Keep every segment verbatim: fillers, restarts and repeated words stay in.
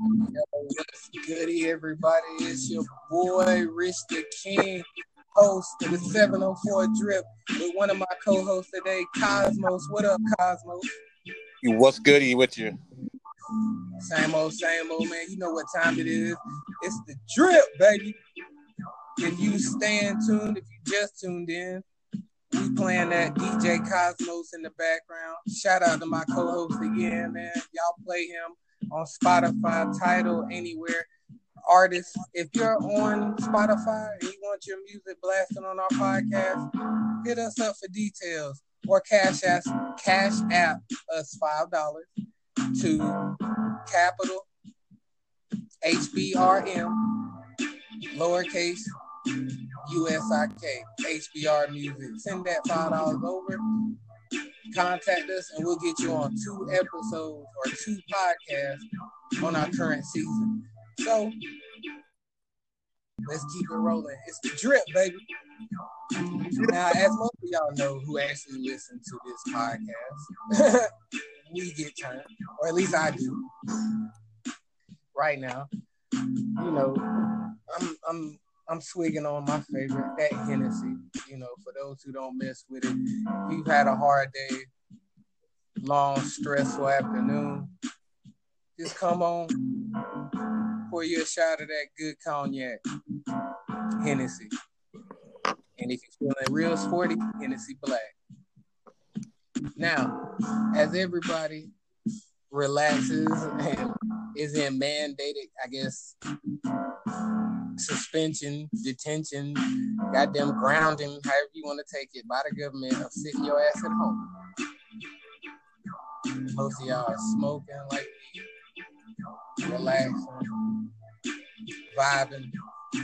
Yo, what's goody, everybody? It's your boy, Rich the King, host of the seven oh four Drip, with one of my co-hosts today, Cosmos. What up, Cosmos? You what's goody with you? Same old, same old, man. You know what time it is. It's the Drip, baby. If you staying tuned, if you just tuned in, we playing that D J Cosmos in the background. Shout out to my co-host again, man. Y'all play him on Spotify, Tidal, anywhere. Artists, if you're on Spotify and you want your music blasting on our podcast, hit us up for details or cash app, cash app us five dollars to capital H B R M lowercase U S I K H B R Music. Send that five dollars over. Contact us and we'll get you on two episodes or two podcasts on our current season. So let's keep it rolling. It's the Drip, baby. Now, as most of y'all know who actually listen to this podcast, we get turned, or at least I do. Right now, you know, I'm I'm I'm swigging on my favorite, that Hennessy. You know, for those who don't mess with it, if you've had a hard day, long, stressful afternoon, just come on, pour you a shot of that good cognac, Hennessy. And if you're feeling real sporty, Hennessy Black. Now, as everybody relaxes and is in mandated, I guess, suspension, detention, goddamn grounding, however you want to take it, by the government of sitting your ass at home. Most of y'all are smoking like me, relaxing, vibing.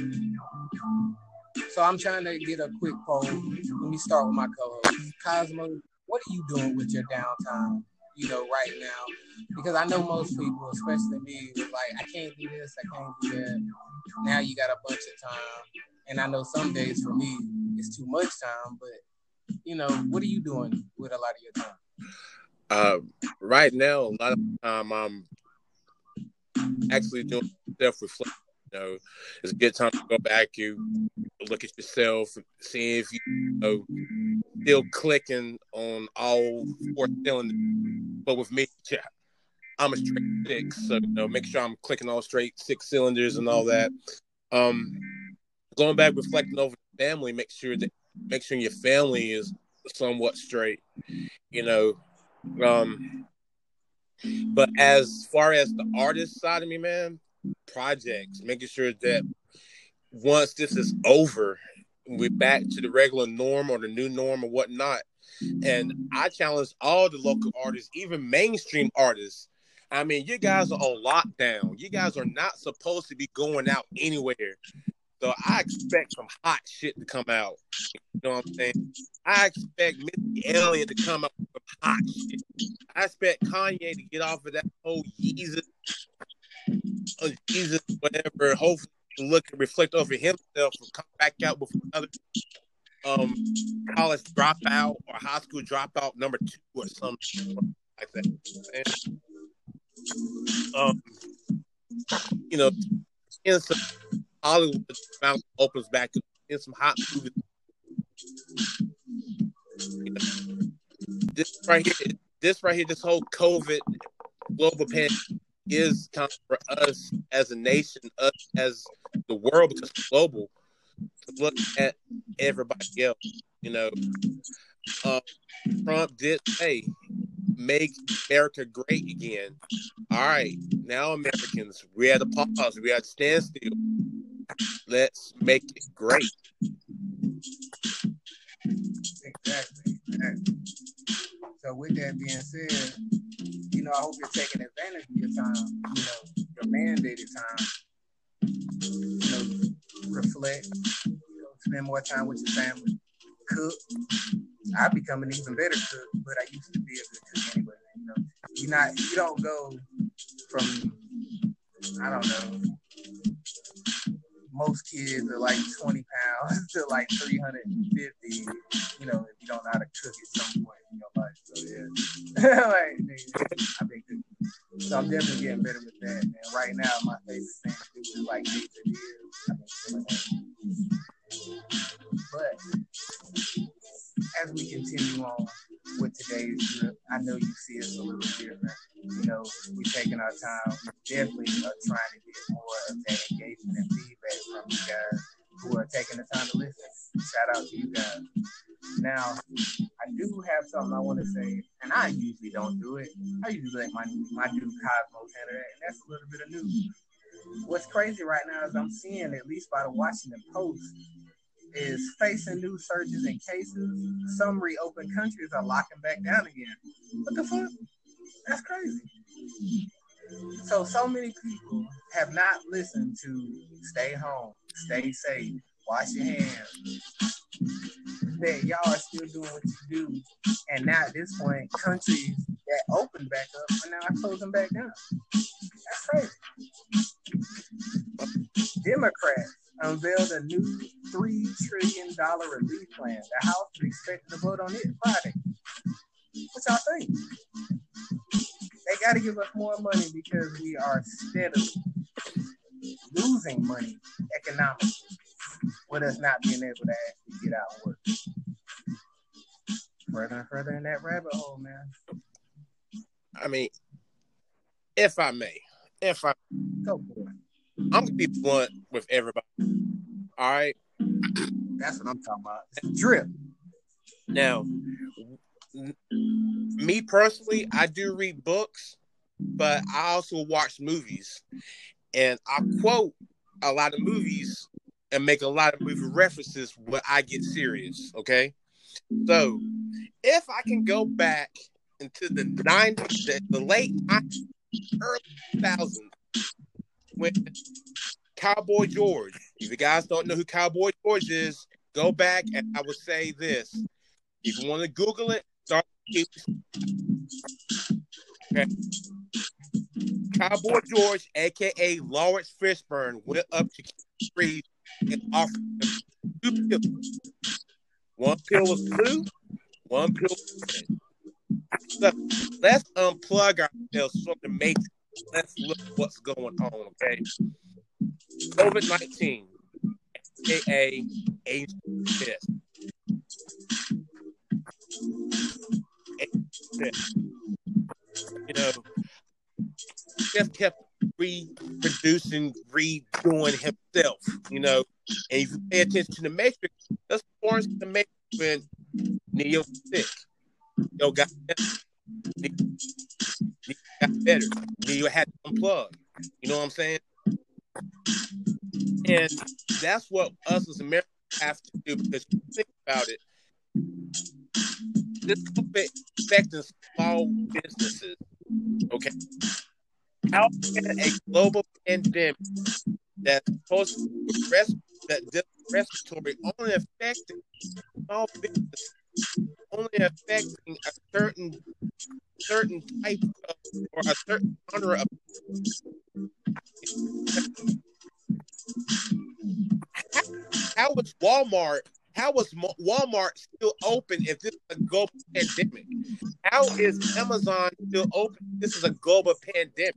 So I'm trying to get a quick poll. Let me start with my co-host. Cosmo, what are you doing with your downtime, you know, right now? Because I know most people, especially me, was like, I can't do this, I can't do that. Now you got a bunch of time. And I know some days for me, it's too much time. But, you know, what are you doing with a lot of your time? Uh, right now, a lot of the time I'm actually doing self-reflection. You know, it's a good time to go back, you look at yourself, see if you, you know, still clicking on all four cylinders. But with me, yeah, I'm a straight six, so you know, make sure I'm clicking all straight six cylinders and all that. Um, going back, reflecting over the family, make sure that make sure your family is somewhat straight, you know. Um, but as far as the artist side of me, man, projects, making sure that once this is over, we're back to the regular norm or the new norm or whatnot. And I challenge all the local artists, even mainstream artists. I mean, you guys are on lockdown. You guys are not supposed to be going out anywhere. So I expect some hot shit to come out. You know what I'm saying? I expect Missy Elliott to come out with some hot shit. I expect Kanye to get off of that whole Yeezus, uh, Jesus, whatever. Hopefully, he can look and reflect over himself and come back out with another um college dropout or high school dropout number two or something like that. And, um, you know, in some Hollywood found opens back up in some hot movies. You know, this right here, this right here, this whole COVID global pandemic is time for us as a nation, us as the world, because it's global, to look at everybody else. You know, uh, Trump did say, "Make America great again." All right, now Americans, we had a pause, we had to stand still. Let's make it great. Exactly. exactly. So with that being said, you know, I hope you're taking advantage of your time, you know, your mandated time. You know, reflect, you know, spend more time with your family, cook. I've become an even better cook, but I used to be a good cook anyway. You know, you not you don't go from, I don't know, most kids are like twenty pounds to like three hundred fifty, you know, if you don't know how to cook at some point in your life. So yeah, like, I've been cooking So I'm definitely getting better with that. And right now, my favorite thing to do is like nature deer. But as we continue on with today's trip, I know you see us a little different. You know, we're taking our time. We definitely are trying to get more of that engagement and feedback from you guys who are taking the time to listen. Shout out to you guys. Now, I do have something I want to say, and I usually don't do it. I usually let my my dude Cosmos handle that, and that's a little bit of news. What's crazy right now is I'm seeing, at least by the Washington Post, is facing new surges in cases. Some reopened countries are locking back down again. What the fuck? That's crazy. So, so many people have not listened to stay home, stay safe, wash your hands. That y'all are still doing what you do. And now at this point, countries that opened back up are now closing back down. That's crazy. Democrats unveiled a new three trillion dollars relief plan. The House is expected to vote on it Friday. What y'all think? They got to give us more money because we are steadily losing money economically with us not being able to actually get out and work. Further and further in that rabbit hole, man. I mean, if I may, if I Go for it. I'm gonna be blunt with everybody. All right. That's what I'm talking about. It's drip. Now, me personally, I do read books, but I also watch movies, and I quote a lot of movies and make a lot of movie references when I get serious. Okay, so if I can go back into the nineties, the, the late nineties, early two thousands, when Cowboy George, if you guys don't know who Cowboy George is, go back and I would say this. If you want to Google it, start okay. Cowboy George, aka Lawrence Fishburne, went up to Keith Reeves and offered him two pills. One pill was blue, one pill was red. So let's unplug ourselves from the matrix. Let's look what's going on, okay? COVID nineteen, aka Agent Smith. You know, just kept reproducing, redoing himself, you know. And if you pay attention to the Matrix, that's Florence in the Matrix when Neo was sick. Neo got better. Neo, Neo got better. Neo had to unplug. You know what I'm saying? And that's what us as Americans have to do, because you think about it, this COVID affecting small businesses. Okay. How can a global pandemic that's supposed to rest that respiratory only affecting small businesses, only affecting a certain certain type of or a certain genre of how, how was Walmart how was Walmart still open if this is a global pandemic? How is Amazon still open if this is a global pandemic?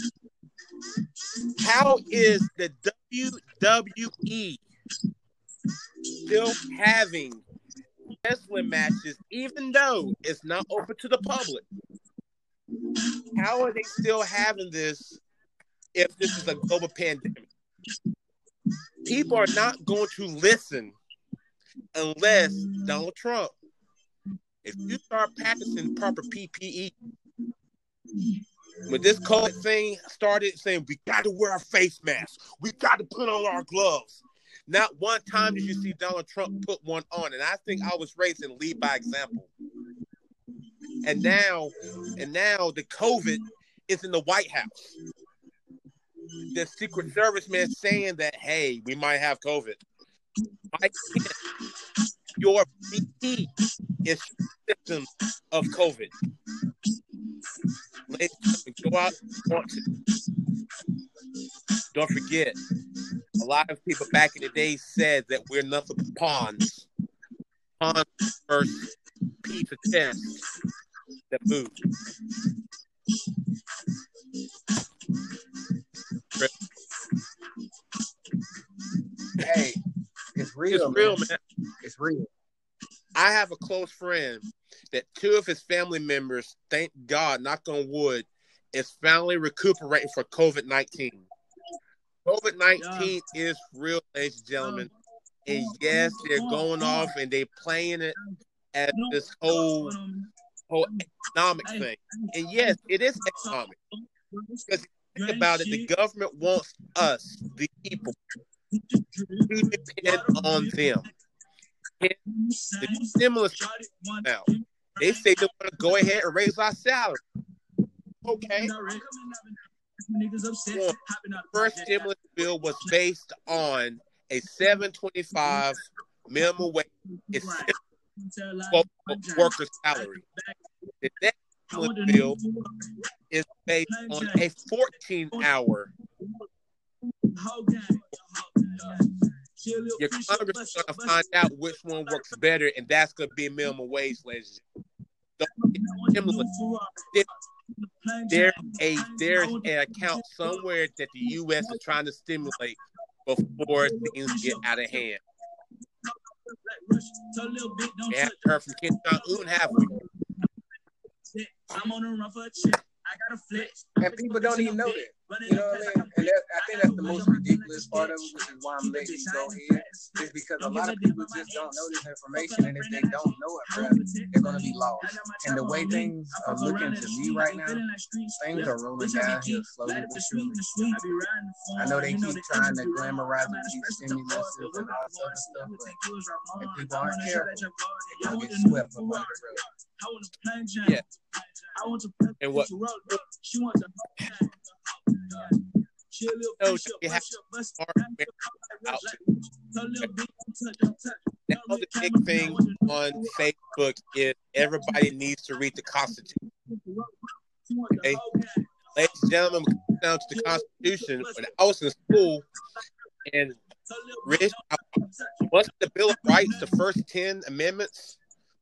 How is the W W E still having wrestling matches even though it's not open to the public? How are they still having this if this is a global pandemic? People are not going to listen unless Donald Trump, if you start practicing proper P P E, when this COVID thing started saying we got to wear a face mask, we got to put on our gloves, not one time did you see Donald Trump put one on. And I think I was raised in lead by example. And now, and now the COVID is in the White House. The Secret Service man saying that, hey, we might have COVID. I can't. Your B P is symptoms of COVID. Ladies, go out and want to. Don't forget, a lot of people back in the day said that we're nothing but pawns. Pawns first piece of chess that moved. it's real, it's real, man. man. It's real. I have a close friend that two of his family members, thank God, knock on wood, is finally recuperating from COVID nineteen. COVID nineteen is real, ladies and gentlemen. And yes, they're going off and they're playing it as this whole whole economic thing. And yes, it is economic. Because if you think about it, the government wants us, the people, to depend on them. And the stimulus now, they say they want to go ahead and raise our salary. Okay. Well, the first stimulus bill was based on a seven twenty-five minimum wage. It's worker salary. The next stimulus bill is based on a fourteen hour. Your Congress is going to find out which one works better, and that's going to be minimum wage, ladies and gentlemen. There a there's an account somewhere that the U S is trying to stimulate before things get out of hand. We haven't heard from Kim Jong-un, have we? And people don't even know that. You know what I mean? And that, I think that's the most ridiculous part of it, which is why I'm letting you go ahead. Is because a lot of people just don't know this information, and if they don't know it, bro, they're gonna be lost. And the way things are looking to me right now, things are rolling down here slowly but surely. I know they keep trying to glamorize these stimulus and all that other stuff, but if people aren't careful, they'll get swept up under the rug. Yeah. And what? So you have out. Now the big thing on Facebook is everybody needs to read the Constitution. Okay, ladies and gentlemen, when it comes down to the Constitution, when I was in school and Rich, what's the Bill of Rights, the first ten amendments?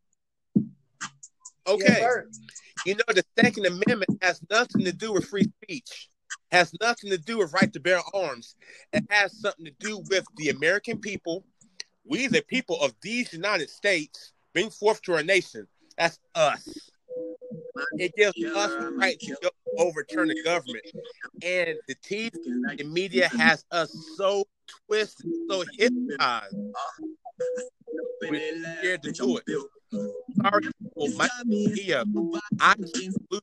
Okay. Yes, you know, the Second Amendment has nothing to do with free speech, has nothing to do with right to bear arms. It has something to do with the American people. We, the people of these United States, bring forth to our nation. That's us. It gives us the right to go overturn the government. And the T V and media has us so twisted, so hypnotized. We're scared to do it. Sorry, well, my media, I, I know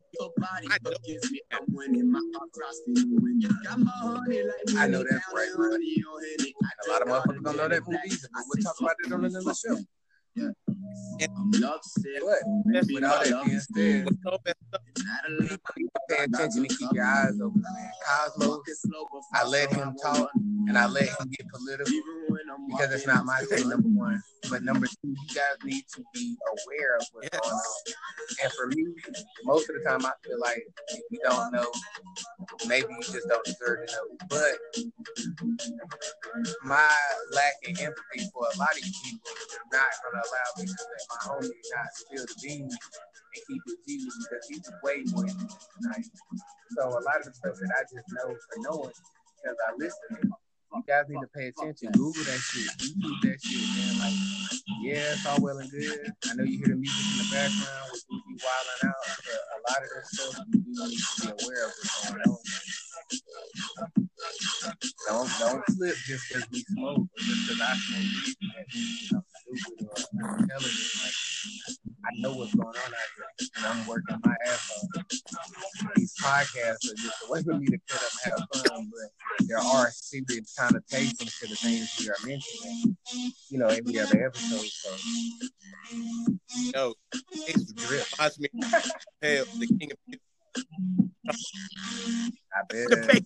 I know that's right, bro. A lot of motherfuckers don't know that movie either, but we'll talk about it on another show. Yeah. And what? With all that being said, you need to pay attention and keep your eyes open, man. Cosmo, I let him talk and I let him get political because it's not my thing, number one. But number two, you guys need to be aware of what's going on. And for me, most of the time I feel like if you don't know, maybe you just don't deserve to know. But my lack of empathy for a lot of you people is not going to allow me to let my homie not spill the beans and keep it G because he's way more than tonight. So a lot of the stuff that I just know for knowing because I listen, you guys need to pay attention. Google that shit. YouTube that shit, man. Like, yeah, it's all well and good. I know you hear the music in the background with Boogie wilding out, but a lot of that stuff you do need to be aware of what's going on. Don't don't slip just because we smoke or just because I smoke weed and I'm stupid or intelligent. Like, I know what's going on out here, and I'm working my ass off. These podcasts are just a way for me to cut up and have fun, but there are serious connotations to the things we are mentioning, you know, every other episode. So, yo, it's drip. Reminds me of Hell, the king of I bet.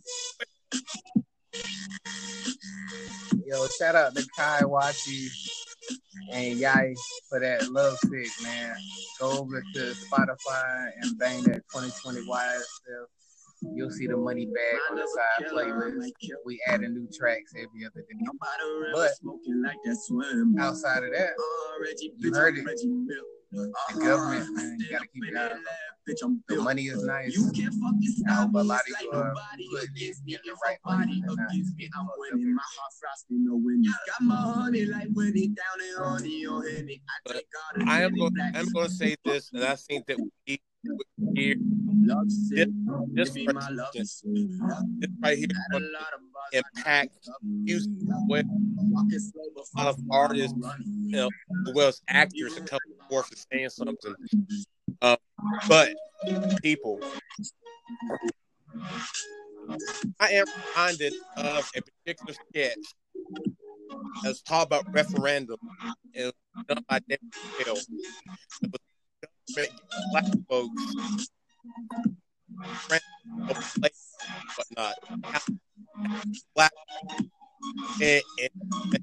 Yo, shout out to Kai Wachi and Yai for that love sick, man. Go over to Spotify and bang that twenty twenty Y S F. You'll see the Money Bag on the side playlist. We adding new tracks every other day. But outside of that, you heard it. The government, man, you gotta keep your eyes on. The money is nice. I hope a lot of you are putting it in the right money and not getting But I am going. I'm going to say this, and I think that we here this this, person, this right here is going to impact music well. A lot of artists, you know, as well as actors, and come forth and saying something. Um, but people, I am reminded of a particular sketch that's talked about referendum and done by David Chappelle. It was black folks, whatnot, black and, and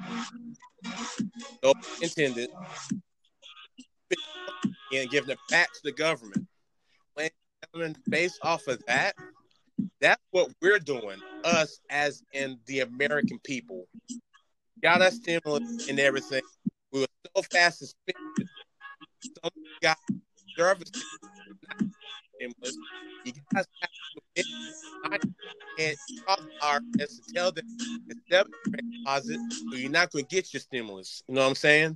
no intended, and giving it back to the government. When based off of that, that's what we're doing, us as in the American people. Got us stimulus and everything. We were so fast suspended. Some got service stimulus. You guys have to get and talk our to tell them it's debit deposit, so you're not going to get your stimulus. You know what I'm saying?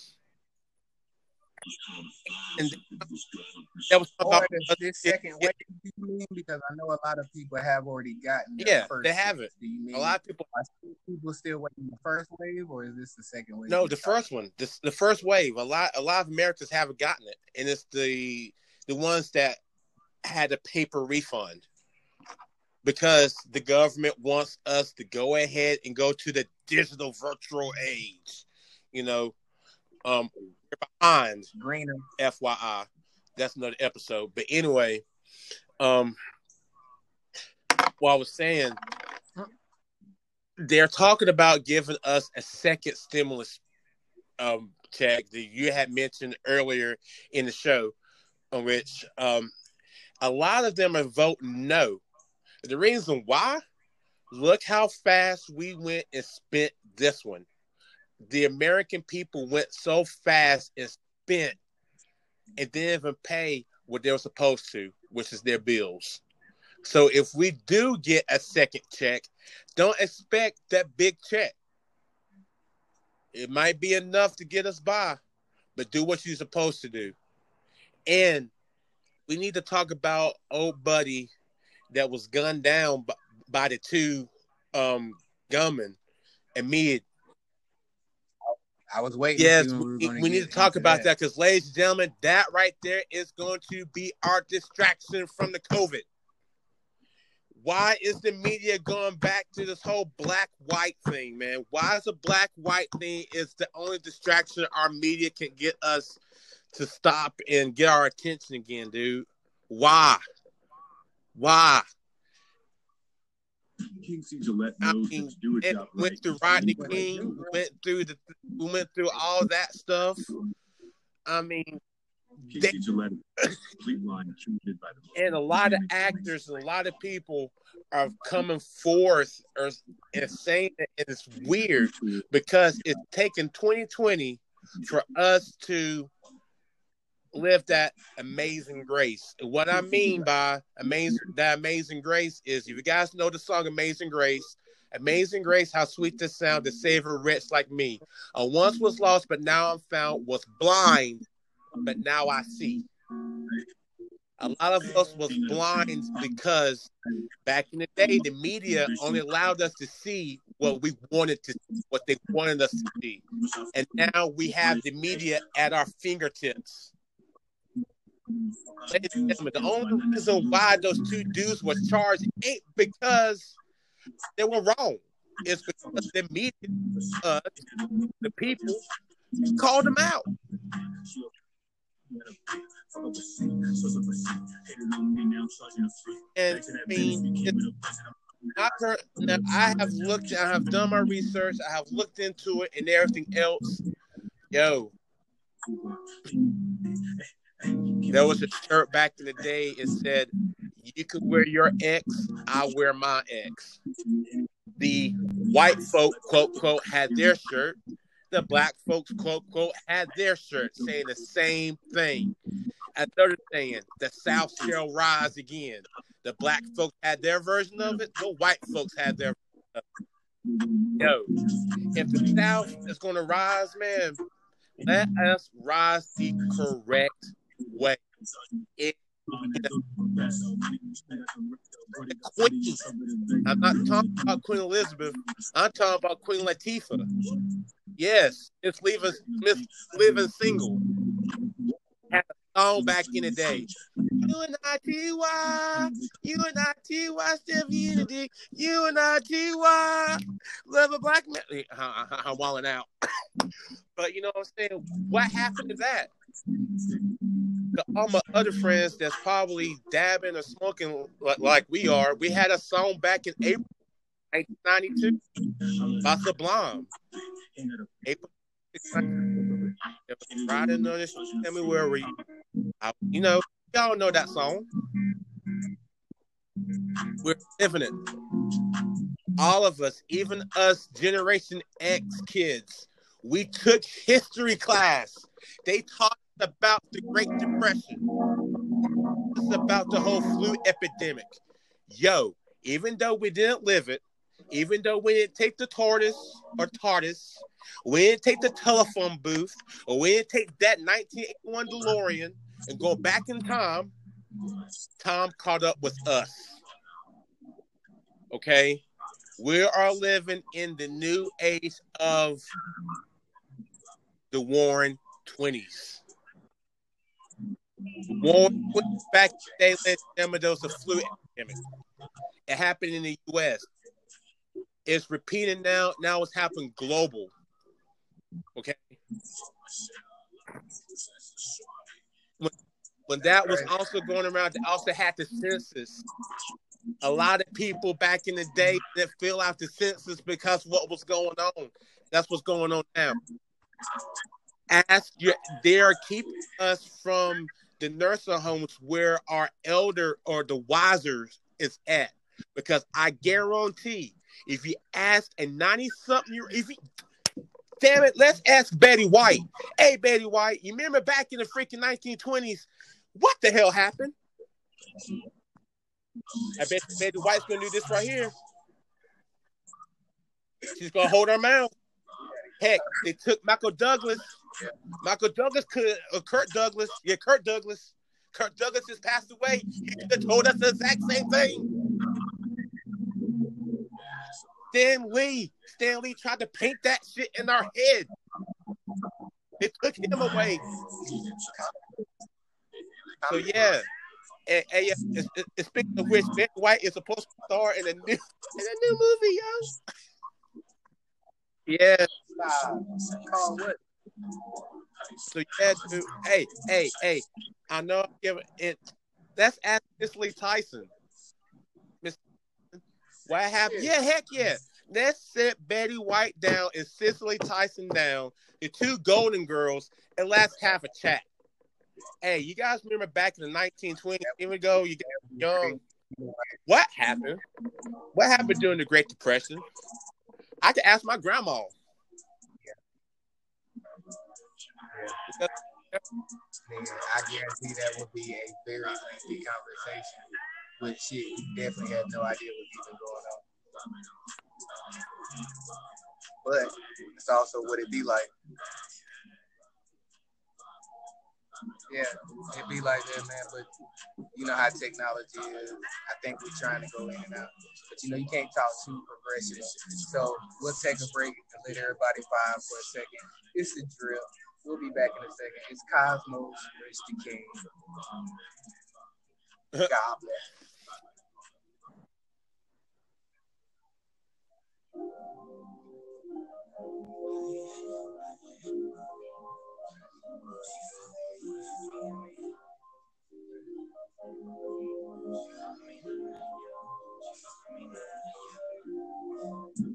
And that was about this, this second wave, you mean? Because I know a lot of people have already gotten their yeah, first they haven't. Do you mean a lot of people are people still waiting the first wave, or is this the second wave? No, the first one. This the first wave. A lot a lot of Americans haven't gotten it. And it's the the ones that had a paper refund. Because the government wants us to go ahead and go to the digital virtual age. You know, um we're behind. Greener. F Y I. That's another episode. But anyway, um, what I was saying, they're talking about giving us a second stimulus um, check that you had mentioned earlier in the show, on which um, a lot of them are voting no. The reason why, look how fast we went and spent this one. The American people went so fast and spent and didn't even pay what they were supposed to, which is their bills. So if we do get a second check, don't expect that big check. It might be enough to get us by, but do what you're supposed to do. And we need to talk about old buddy that was gunned down by, by the two um, gunmen amid. I was waiting. Yes, to see when we, we, were we need to talk about that because, ladies and gentlemen, that right there is going to be our distraction from the COVID. Why is the media going back to this whole black-white thing, man? Why is the black-white thing is the only distraction our media can get us to stop and get our attention again, dude? Why? Why? King C. Gillette I knows mean, to do a it job went right. through Rodney King, went through the, we went through all that stuff. I mean, King C. Gillette, complete line treated by the and a lot of actors and a lot of people are coming forth or and saying that it's weird because it's taken twenty twenty for us to live that amazing grace. And what I mean by amazing that amazing grace is, if you guys know the song Amazing Grace, Amazing Grace, how sweet this sound to save a wretch like me. I once was lost, but now I'm found, was blind, but now I see. A lot of us was blind because back in the day, the media only allowed us to see what we wanted to, what they wanted us to see. And now we have the media at our fingertips. Ladies and gentlemen, the only reason why those two dudes were charged ain't because they were wrong. It's because the media, uh, the people, called them out. And I mean, I, heard, now, I have looked, I have done my research, I have looked into it and everything else. Yo, there was a shirt back in the day. It said, You can wear your X, I wear my X. The white folk, quote, quote, had their shirt. The black folks, quote, quote, had their shirt saying the same thing. Another saying, the South shall rise again. The black folks had their version of it. The white folks had their version of it. Yo, if the South is going to rise, man, let us rise the correct way. It, you know, the Queen, I'm not talking about Queen Elizabeth. I'm talking about Queen Latifah. Yes, Miss Living, Miss Living Single had a song back in the day. You and I T Y, you and I T Y, still unity. You and I T Y, love a black man. I'm walling out. But you know what I'm saying? What happened to that? To all my other friends that's probably dabbing or smoking like, like we are, we had a song back in April nineteen ninety-two by Sublime. April riding on this, tell me where were you? I, you know, y'all know that song. We're living it. All of us, even us Generation X kids, we took history class. They taught us about the Great Depression. It's about the whole flu epidemic. Yo, even though we didn't live it, even though we didn't take the TARDIS or TARDIS, we didn't take the telephone booth, or we didn't take that nineteen eighty-one DeLorean and go back in time, time caught up with us. Okay? We are living in the new age of the Warren twenties. Warren twenties back in the day, ladies and gentlemen, there was a flu epidemic. It happened in the U S. It's repeating now. Now it's happening global. Okay? When, when that was also going around, they also had the census. A lot of people back in the day that fill out the census because what was going on. That's what's going on now. Ask your, they are keeping us from the nursing homes where our elder or the wisers is at. Because I guarantee, if you ask a ninety-something year, if you, damn it, let's ask Betty White. Hey, Betty White, you remember back in the freaking nineteen twenties, what the hell happened? I bet Betty White's gonna do this right here. She's gonna hold her mouth. Heck, they took Michael Douglas. Michael Douglas could, or Kurt Douglas. Yeah, Kurt Douglas. Kurt Douglas just passed away. He could have told us the exact same thing. Stan Lee. Stan Lee tried to paint that shit in our head. They took him away. So yeah. And, and yeah, it's, it's, speaking of which, Betty White is supposed to star in a new in a new movie, yo. Yeah. Call what? So yeah, dude. Hey, hey, hey. I know. Yeah, it. Let's ask Miss Lee Tyson. Miss, what happened? Yeah, heck yeah. Let's sit Betty White down and Cicely Tyson down, the two Golden Girls, and let's have a chat. Hey, you guys remember back in the nineteen twenties, even ago, you got young. What happened? What happened during the Great Depression? I had to ask my grandma. Yeah. Yeah, I guarantee that would be a very lengthy conversation. But shit, we definitely had no idea what's even going on. But it's also what it be like. Yeah, it be like that, man. But you know how technology is. I think we're trying to go in and out. But you know, you can't talk too progressive. So we'll take a break and let everybody vibe for a second. It's the drill. We'll be back in a second. It's Cosmos, Rich the King. God bless.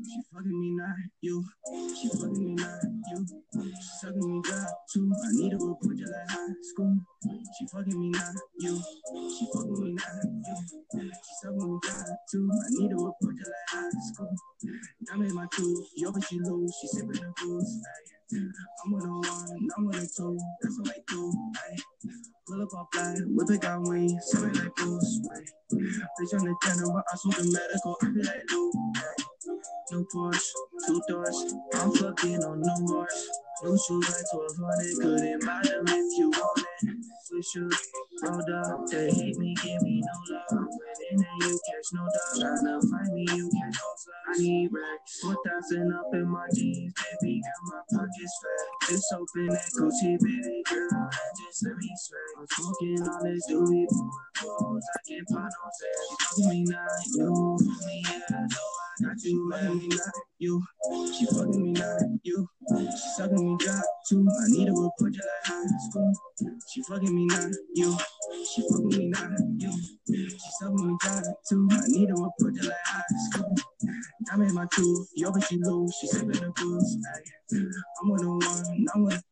She fucking me not you. She fucking me not you. She sucking me dry too. I need a report just like high school. She fucking me not you. She fucking me not you. She sucking me dry too. I need a report just like high school. I made my two. Yo, but she lose. She sipping the booze. I'm with a one. I'm with a two. That's what I do. Ay. Pull up all fly. Whip it got wings. Sipping like booze. Bitch on the channel, but I shoot the medical. I be like, Lou. New Porsche, two doors. I'm fucking on no horse. New shoes like twelve hundred. Couldn't buy them if you want it. Switch shoes, rolled up. They hate me, give me no love. Went in and you catch no dog. Tryna find me, you catch no slug. I need racks. four thousand up in my jeans, baby. Got my pockets fat. Just open that Gucci, baby girl. And just let me sweat. I'm smoking on this doobie. Pulling I can't find no set. She fucking me not you. Me, yeah, no, I got you, man. Me not you. She fucking me not you. She sucking me dry too. I need a report just like high school. She fucking me not you. She fucking me not you. She sucking me dry too. I need a report just like high school. I made my two. Yo, but she lose. She sipping the booze. I'm with a one. I'm with.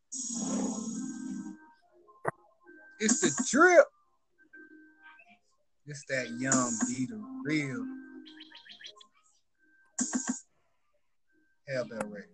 It's the drip. It's that young Beater real. Hellbell Records.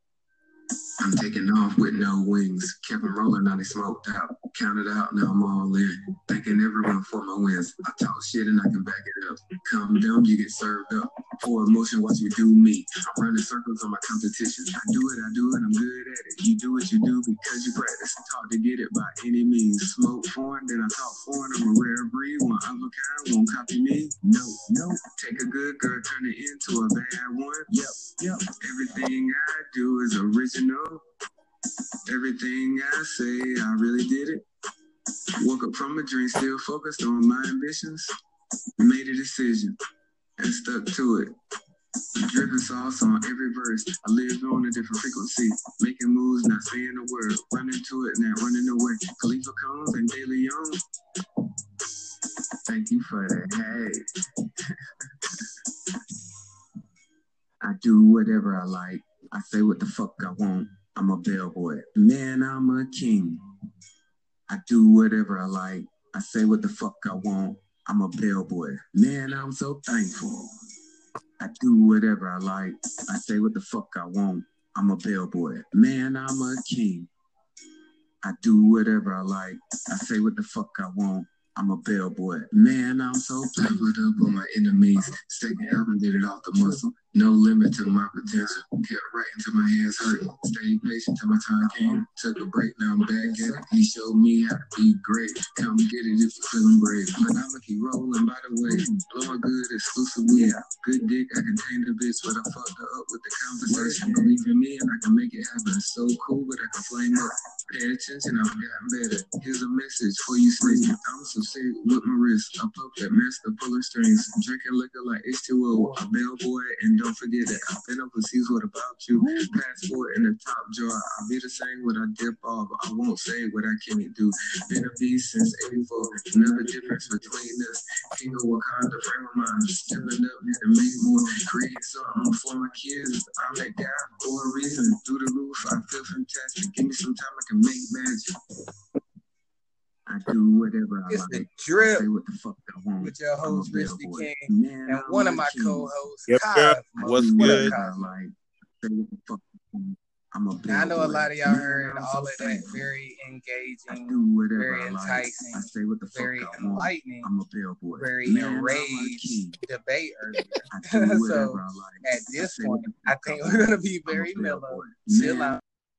I'm taking off with no wings. Kept them rolling, now they smoked out. Counted out, now I'm all in. Thanking everyone for my wins. I talk shit and I can back it up. Come down, you get served up. For emotion, watch me do me. I'm running circles on my competition. I do it, I do it, I'm good at it. You do what you do because you practice. Talk to get it by any means. Smoke foreign, then I talk foreign. I'm a rare breed. One of a kind won't copy me. No, no. Take a good girl, turn it into a bad one. Yep, yep. Everything I do is original. Everything I say, I really did it. Woke up from a dream, still focused on my ambitions. Made a decision and stuck to it. Dripping sauce on every verse. I live on a different frequency. Making moves, not saying a word. Running to it, not running away. Khalifa Combs and De Leon. Thank you for that. Hey. I do whatever I like. I say what the fuck I want. I'm a bellboy. Man, I'm a king. I do whatever I like. I say what the fuck I want. I'm a bellboy. Man, I'm so thankful. I do whatever I like. I say what the fuck I want. I'm a bellboy. Man, I'm a king. I do whatever I like. I say what the fuck I want. I'm a bellboy. Man, I'm so leveled up on my enemies. Second album did it off the muscle. No limit to my potential. Kept writing till my hands hurt. Stayed patient till my time came. Took a break, now I'm back at it. He showed me how to be great. Come get it if you're feeling brave. But I'ma keep rolling by the way. Blowing good exclusively. Good dick, I contain the bitch, but I fucked her up with the conversation. Believe in me and I can make it happen. It's so cool, but I can flame up. Pay attention, I've gotten better. Here's a message for you snitches. I'm so sick with my wrist. I pop that master pulling strings. Drinking liquor like H two O. A bellboy, and don't forget it. I've been overseas, what about you? Passport in the top drawer. I'll be the same when I dip off. I won't say what I can't do. Been a beast since eighty-four. Never difference between us. King of Wakanda, frame of mind. Stepping up, need to make more. Create something for my kids. I'm that guy for a reason. Through the roof, I feel fantastic. Give me some time, I can make magic. I do whatever I It's like. the drip. Say what the fuck I want. With your I'm a host, Risky bellboy. King, Man, and I'm one a of my king. co-hosts, Yep, Cosmo. yep. What's Do What up, good? whatever I Cosmo? like. Say what the fuck I want. I'm a Now, I know a bellboy. lot of y'all Man, heard I'm all so of that thankful. very I engaging, do whatever very I like. enticing, I say what the fuck very I want. enlightening, I'm a bellboy. very Man, I'm a enraged king. debate I earlier. do whatever So I like. at I this say what point, the I fuck I think we're want. gonna be I'm a very mellow, bellboy. chill Man, out.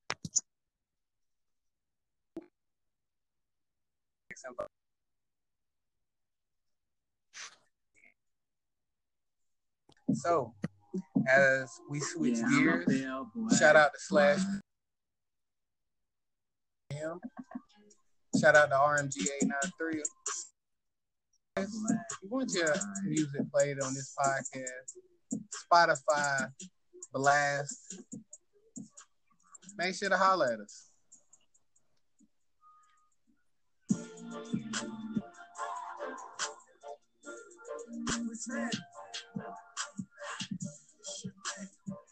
So as we switch yeah, I'm a gears, bellboy. shout out to Slash him. Shout out to R M G eight ninety-three. If you want your music played on this podcast, Spotify, Blast, make sure to holler at us. What's that?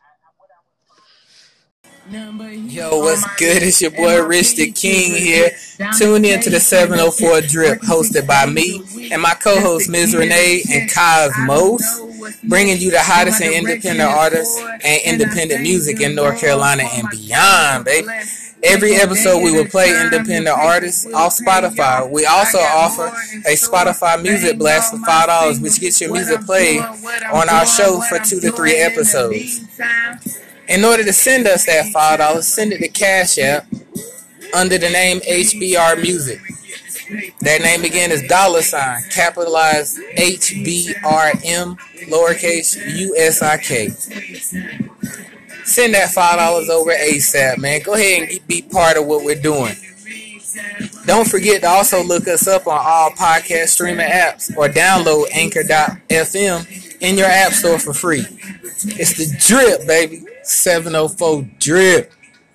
Yo, what's good? It's your boy Rich the King here. Tune in to the seven oh four Drip, hosted by me and my co-hosts Miz Renee and Cosmos, bringing you the hottest in independent artists and independent music in North Carolina and beyond, baby. Every episode we will play independent artists off Spotify. We also offer a Spotify music blast for five dollars, which gets your music played on our show for two to three episodes. In order to send us that five dollars, send it to Cash App under the name H B R Music. That name again is dollar sign, capitalized H B R M, lowercase U S I K. Send that five dollars over ASAP, man. Go ahead and be part of what we're doing. Don't forget to also look us up on all podcast streaming apps or download anchor dot f m in your app store for free. It's the Drip, baby. seven oh four Drip.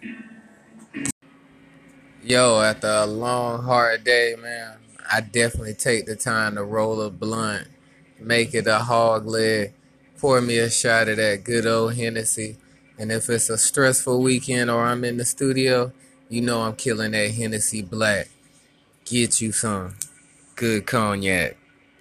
Yo, after a long, hard day, man, I definitely take the time to roll a blunt, make it a hog leg, pour me a shot of that good old Hennessy. And if it's a stressful weekend or I'm in the studio, you know I'm killing that Hennessy Black. Get you some good cognac.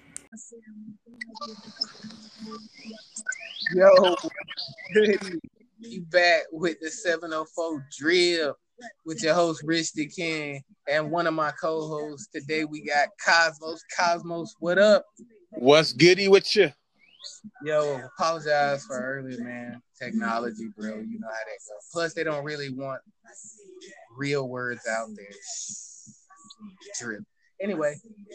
Yo, you back with the seven oh four Drip with your host Rich the King and one of my co-hosts. Today we got Cosmos. Cosmos, what up? What's goody with you? Yo, apologize for earlier, man. Technology, bro. You know how that goes. Plus, they don't really want real words out there. Drip. Anyway,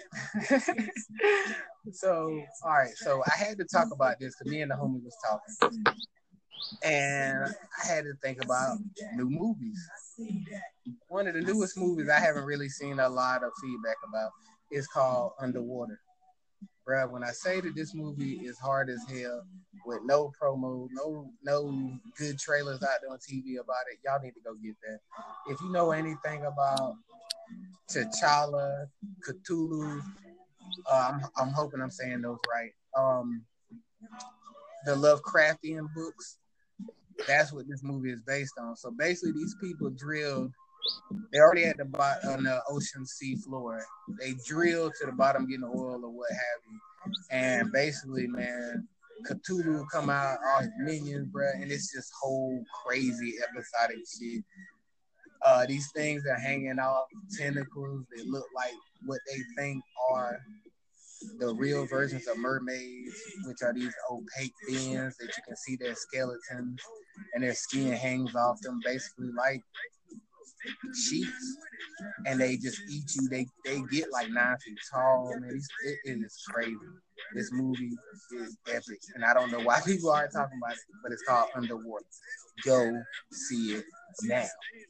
so, all right. So I had to talk about this because me and the homie was talking. And I had to think about new movies. One of the newest movies I haven't really seen a lot of feedback about is called Underwater. Bruh, when I say that this movie is hard as hell with no promo, no no good trailers out there on T V about it, y'all need to go get that. If you know anything about T'Challa, Cthulhu, uh, I'm I'm hoping I'm saying those right. Um, the Lovecraftian books. That's what this movie is based on. So basically, these people drilled. They already at the bottom on the ocean sea floor. They drilled to the bottom, getting oil or what have you. And basically, man, Cthulhu come out, all his minions, bro, and it's just whole crazy episodic shit. Uh, these things are hanging off tentacles that look like what they think are the real versions of mermaids, which are these opaque fins that you can see their skeletons and their skin hangs off them, basically like sheets, and they just eat you. They they get like nine feet tall, man. It, it is crazy. This movie is epic, and I don't know why people aren't talking about it, but it's called Underwater. Go see it now.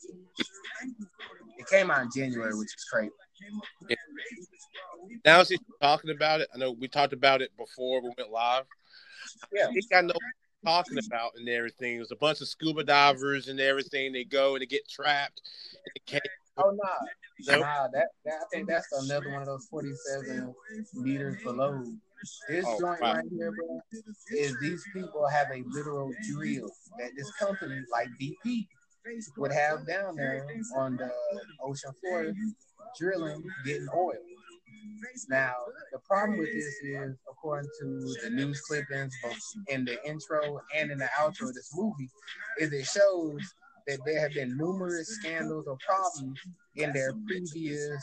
It came out in January, which is crazy. Yeah. Now she's talking about it. I know we talked about it before we went live. Yeah, I think I know what you're talking about and everything. There's a bunch of scuba divers and everything. They go and they get trapped in the cave. Oh no, nah. Nope. nah, that, that I think that's another one of those forty-seven meters below. This oh, joint wow. right here, bro, is these people have a literal drill that this company like B P would have down there on the ocean floor, drilling, getting oil. Now, the problem with this is, according to the news clippings, both in the intro and in the outro of this movie, is it shows that there have been numerous scandals or problems in their previous,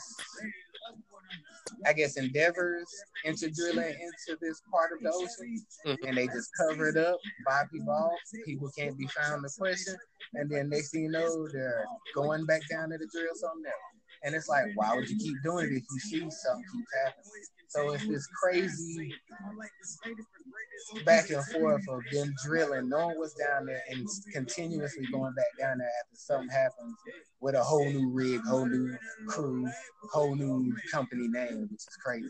I guess, endeavors into drilling into this part of the ocean, mm-hmm. and they just cover it up, buy people off, people can't be found to question, and then next thing you know, they're going back down to the drill something else. And it's like, why would you keep doing it if you see something keep happening? So it's this crazy back and forth of them drilling, knowing what's down there, and continuously going back down there after something happens with a whole new rig, whole new crew, whole new company name, which is crazy.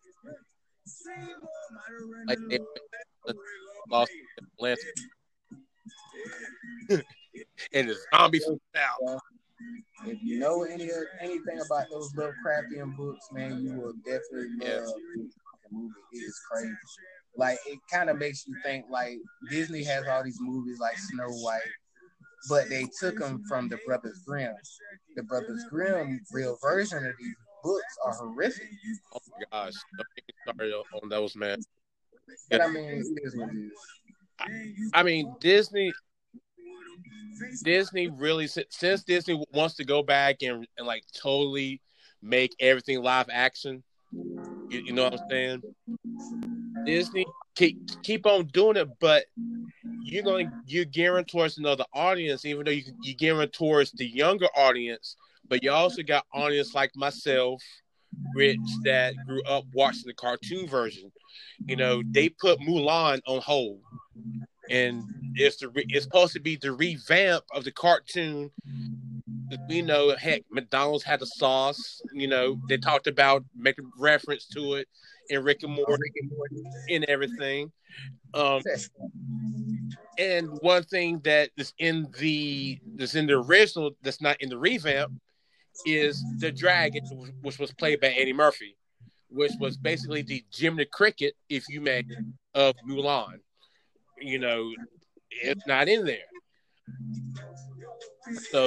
Like they lost Atlanta. And the zombies out. If you know any anything about those Lovecraftian books, man, you will definitely love yes. the movie. It is crazy. Like it kind of makes you think like Disney has all these movies like Snow White, but they took them from the Brothers Grimm. The Brothers Grimm real version of these books are horrific. Oh my gosh, don't get me started on those, man. But I mean, it is what it is. I, I mean, Disney. Disney really, since Disney wants to go back and, and like totally make everything live action, you, you know what I'm saying? Disney keep keep on doing it, but you're going you're gearing towards another audience, even though you you're gearing towards the younger audience, but you also got audience like myself, Rich, that grew up watching the cartoon version. You know, they put Mulan on hold. And it's the it's supposed to be the revamp of the cartoon. We know, heck, McDonald's had the sauce. You know, they talked about making reference to it in Rick and Morty, Rick and, Morty. And everything. Um, and one thing that is in the that's in the original that's not in the revamp is the dragon, which was played by Eddie Murphy, which was basically the Jiminy Cricket, if you may, of Mulan. You know, it's not in there. So,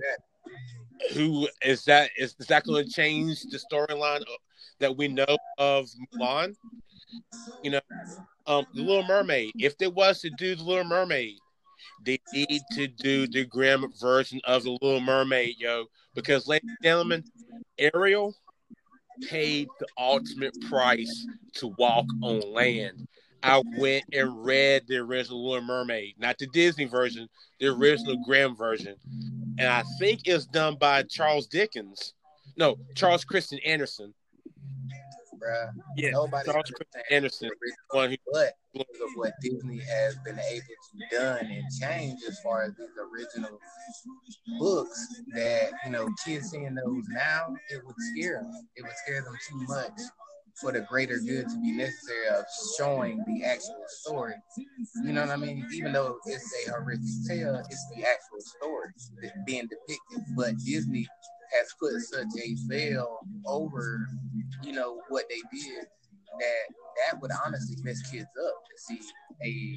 who is that? Is, is that going to change the storyline that we know of Mulan? You know, um, the Little Mermaid. If they was to do the Little Mermaid, they need to do the Grimm version of the Little Mermaid, yo. Because, ladies and gentlemen, Ariel paid the ultimate price to walk on land. I went and read the original Little Mermaid, not the Disney version, the original Grimm version. And I think it's done by Charles Dickens. No, Charles Christian Anderson. Bruh, yeah, nobody Charles Christian Anderson. One who, but because of what Disney has been able to done and change as far as these original books, that, you know, kids seeing those now, it would scare them. It would scare them too much for the greater good to be necessary of showing the actual story. You know what I mean? Even though it's a horrific tale, it's the actual story that's being depicted. But Disney has put such a veil over, you know, what they did, that that would honestly mess kids up to see a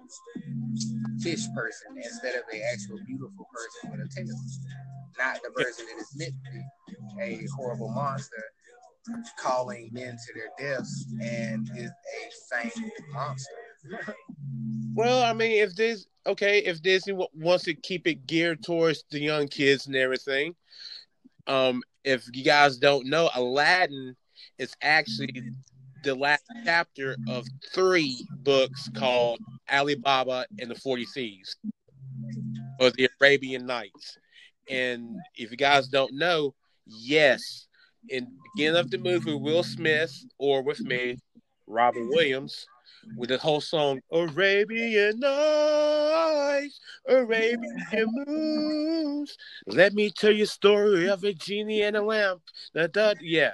fish person instead of an actual beautiful person with a tail. Not the version that is meant to be, a horrible monster calling men to their deaths and is a fanged monster. Well, I mean, if this okay, if Disney w- wants to keep it geared towards the young kids and everything, um, if you guys don't know, Aladdin is actually the last chapter of three books called Alibaba and the Forty Thieves, or the Arabian Nights. And if you guys don't know, yes, in the beginning of the movie, Will Smith, or with me, Robin Williams, with the whole song, Arabian Nights, Arabian Moons, let me tell you a story of a genie and a lamp. Da, da, yeah.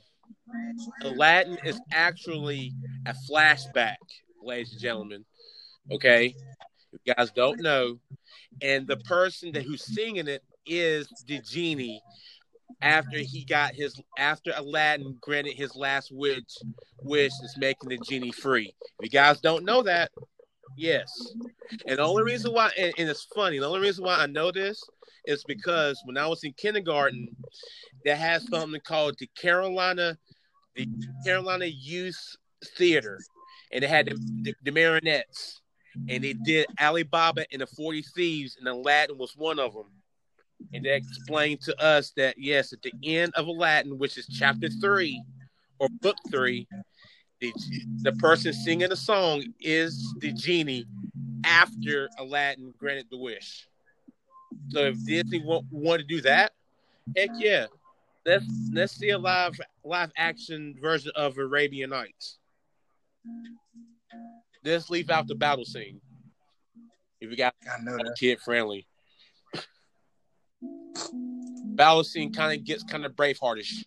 Aladdin is actually a flashback, ladies and gentlemen. Okay? If you guys don't know. And the person that who's singing it is the genie after he got his after Aladdin granted his last wish, wish is making the genie free. If you guys don't know that, yes. And the only reason why, and, and it's funny, the only reason why I know this is because when I was in kindergarten, they had something called the Carolina, the Carolina Youth Theater, and they had the, the, the marionettes, and they did Alibaba and the Forty Thieves, and Aladdin was one of them. And they explained to us that, yes, at the end of Aladdin, which is chapter three or book three, the, the person singing the song is the genie after Aladdin granted the wish. So if Disney want, want to do that, heck yeah. Let's let's see a live live action version of Arabian Nights. Let's leave out the battle scene. If you got I know that. kid friendly. Battle scene kind of gets kind of Braveheartish.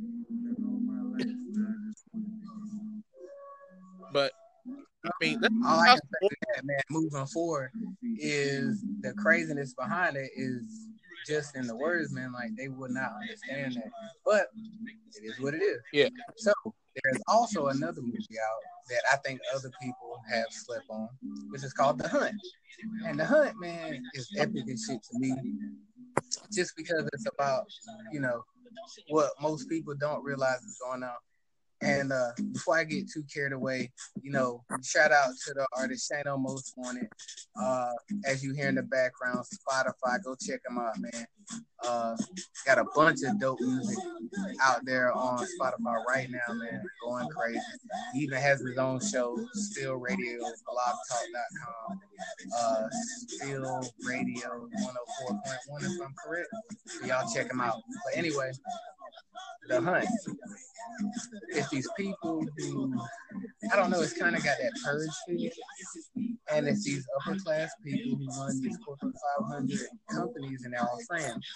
But I mean, all I can say to that, man, moving forward, is the craziness behind it is just in the words, man. Like, they would not understand that, but it is what it is. Yeah. So there's also another movie out that I think other people have slept on, which is called The Hunt. And The Hunt, man, is epic as shit to me, just because it's about, you know, what most people don't realize is going on. And uh, before I get too carried away, you know, shout out to the artist Shano Most Wanted. Uh, as you hear in the background, Spotify, go check him out, man. Uh, got a bunch of dope music out there on Spotify right now, man. Going crazy. He even has his own show, Still Radio, blog talk dot com. Uh, Still Radio one oh four point one, if I'm correct. So y'all check him out. But anyway, The Hunt. It's these people who, I don't know, it's kind of got that purge feel. And it's these upper class people who run these corporate five hundred companies and they're all friends.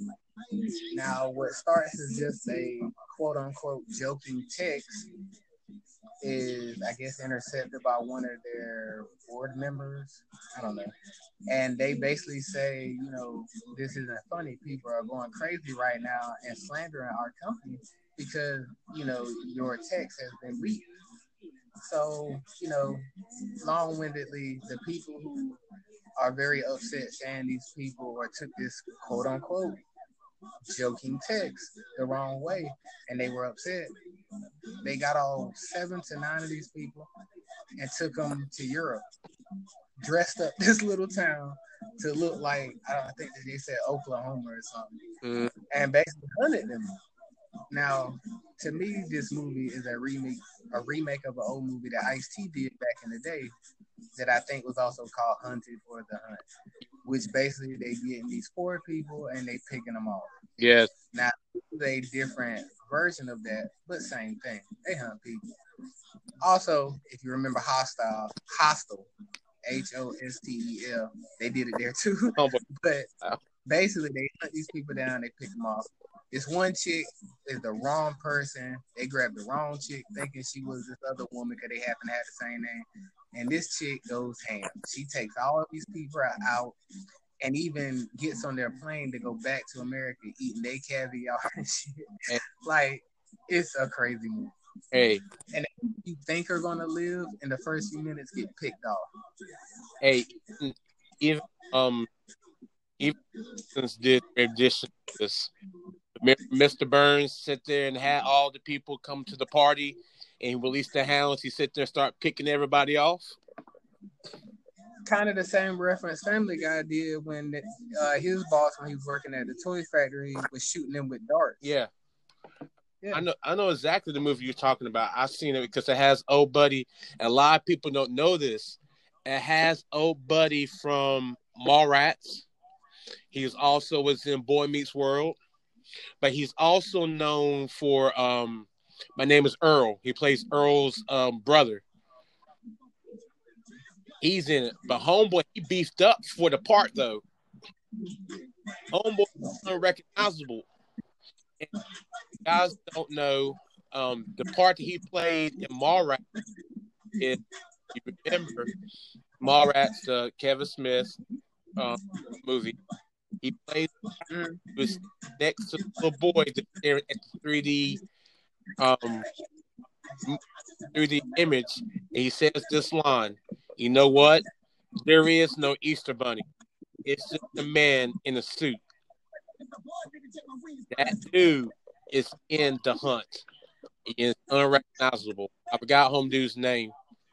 Now, what starts as just a quote unquote joking text is, I guess, intercepted by one of their board members. I don't know. And they basically say, you know, this isn't funny. People are going crazy right now and slandering our company because, you know, your text has been leaked. So, you know, long-windedly, the people who are very upset saying these people or took this quote unquote joking text the wrong way and they were upset. They got all seven to nine of these people and took them to Europe, dressed up this little town to look like, I don't think they said Oklahoma or something, mm. and basically hunted them. Now, to me, this movie is a remake, a remake of an old movie that Ice-T did back in the day that I think was also called Hunted or The Hunt, which basically they getting these poor people and they picking them off. Yes. Now, it's a different version of that, but same thing. They hunt people. Also, if you remember Hostile, Hostel, H O S T E L, they did it there too. Oh, but basically, they hunt these people down, they pick them off. This one chick is the wrong person. They grabbed the wrong chick thinking she was this other woman because they happen to have the same name. And this chick goes ham. She takes all of these people out and even gets on their plane to go back to America eating their caviar and shit. Hey. Like, it's a crazy movie. Hey. And you think are going to live in the first few minutes get picked off. Hey, even, um, even since did rendition this. Mister Burns sit there and had all the people come to the party and he released the hounds. He sit there and start picking everybody off. Kind of the same reference Family Guy did when uh, his boss, when he was working at the toy factory, was shooting them with darts. Yeah. yeah. I know I know exactly the movie you're talking about. I've seen it because it has Old Buddy. And a lot of people don't know this. It has Old Buddy from Mallrats. He was also was in Boy Meets World. But he's also known for um, My Name is Earl. He plays Earl's um, brother. He's in it. But Homeboy, he beefed up for the part, though. Homeboy is unrecognizable. And guys don't know um, the part that he played in Mallrats is, you remember, Mallrats, uh, Kevin Smith uh, movie. He played was next to the little boy that's there at the three D um three D image, and he says this line, you know what? There is no Easter Bunny. It's just a man in a suit. That dude is in The Hunt. He is unrecognizable. I forgot home dude's name.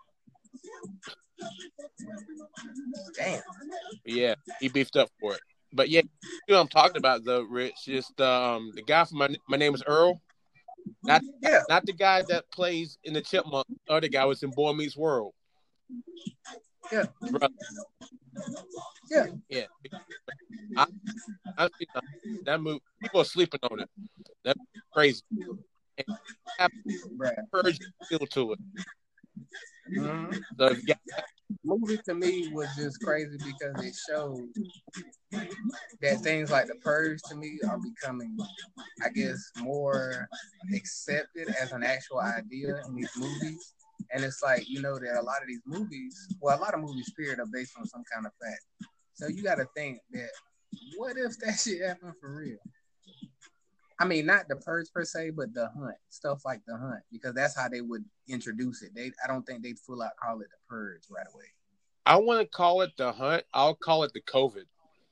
Damn. Yeah, he beefed up for it. But yeah, you know what I'm talking about though, Rich. Just um, the guy from my my name is Earl. Not yeah. not the guy that plays in the Chipmunk. The other guy was in Boy Meets World. Yeah. Brother. Yeah. Yeah. I, I that movie. People are sleeping on it. That's crazy. And have purge feel to it. Mm-hmm. So if you got, movie to me was just crazy because it showed that things like The Purge to me are becoming, I guess, more accepted as an actual idea in these movies. And it's like, you know, that a lot of these movies, well, a lot of movies, period, are based on some kind of fact. So you got to think that, what if that shit happened for real? I mean, not the Purge per se, but the Hunt, stuff like the Hunt, because that's how they would introduce it. They, I don't think they'd full out call it the Purge right away. I want to call it the Hunt. I'll call it the COVID.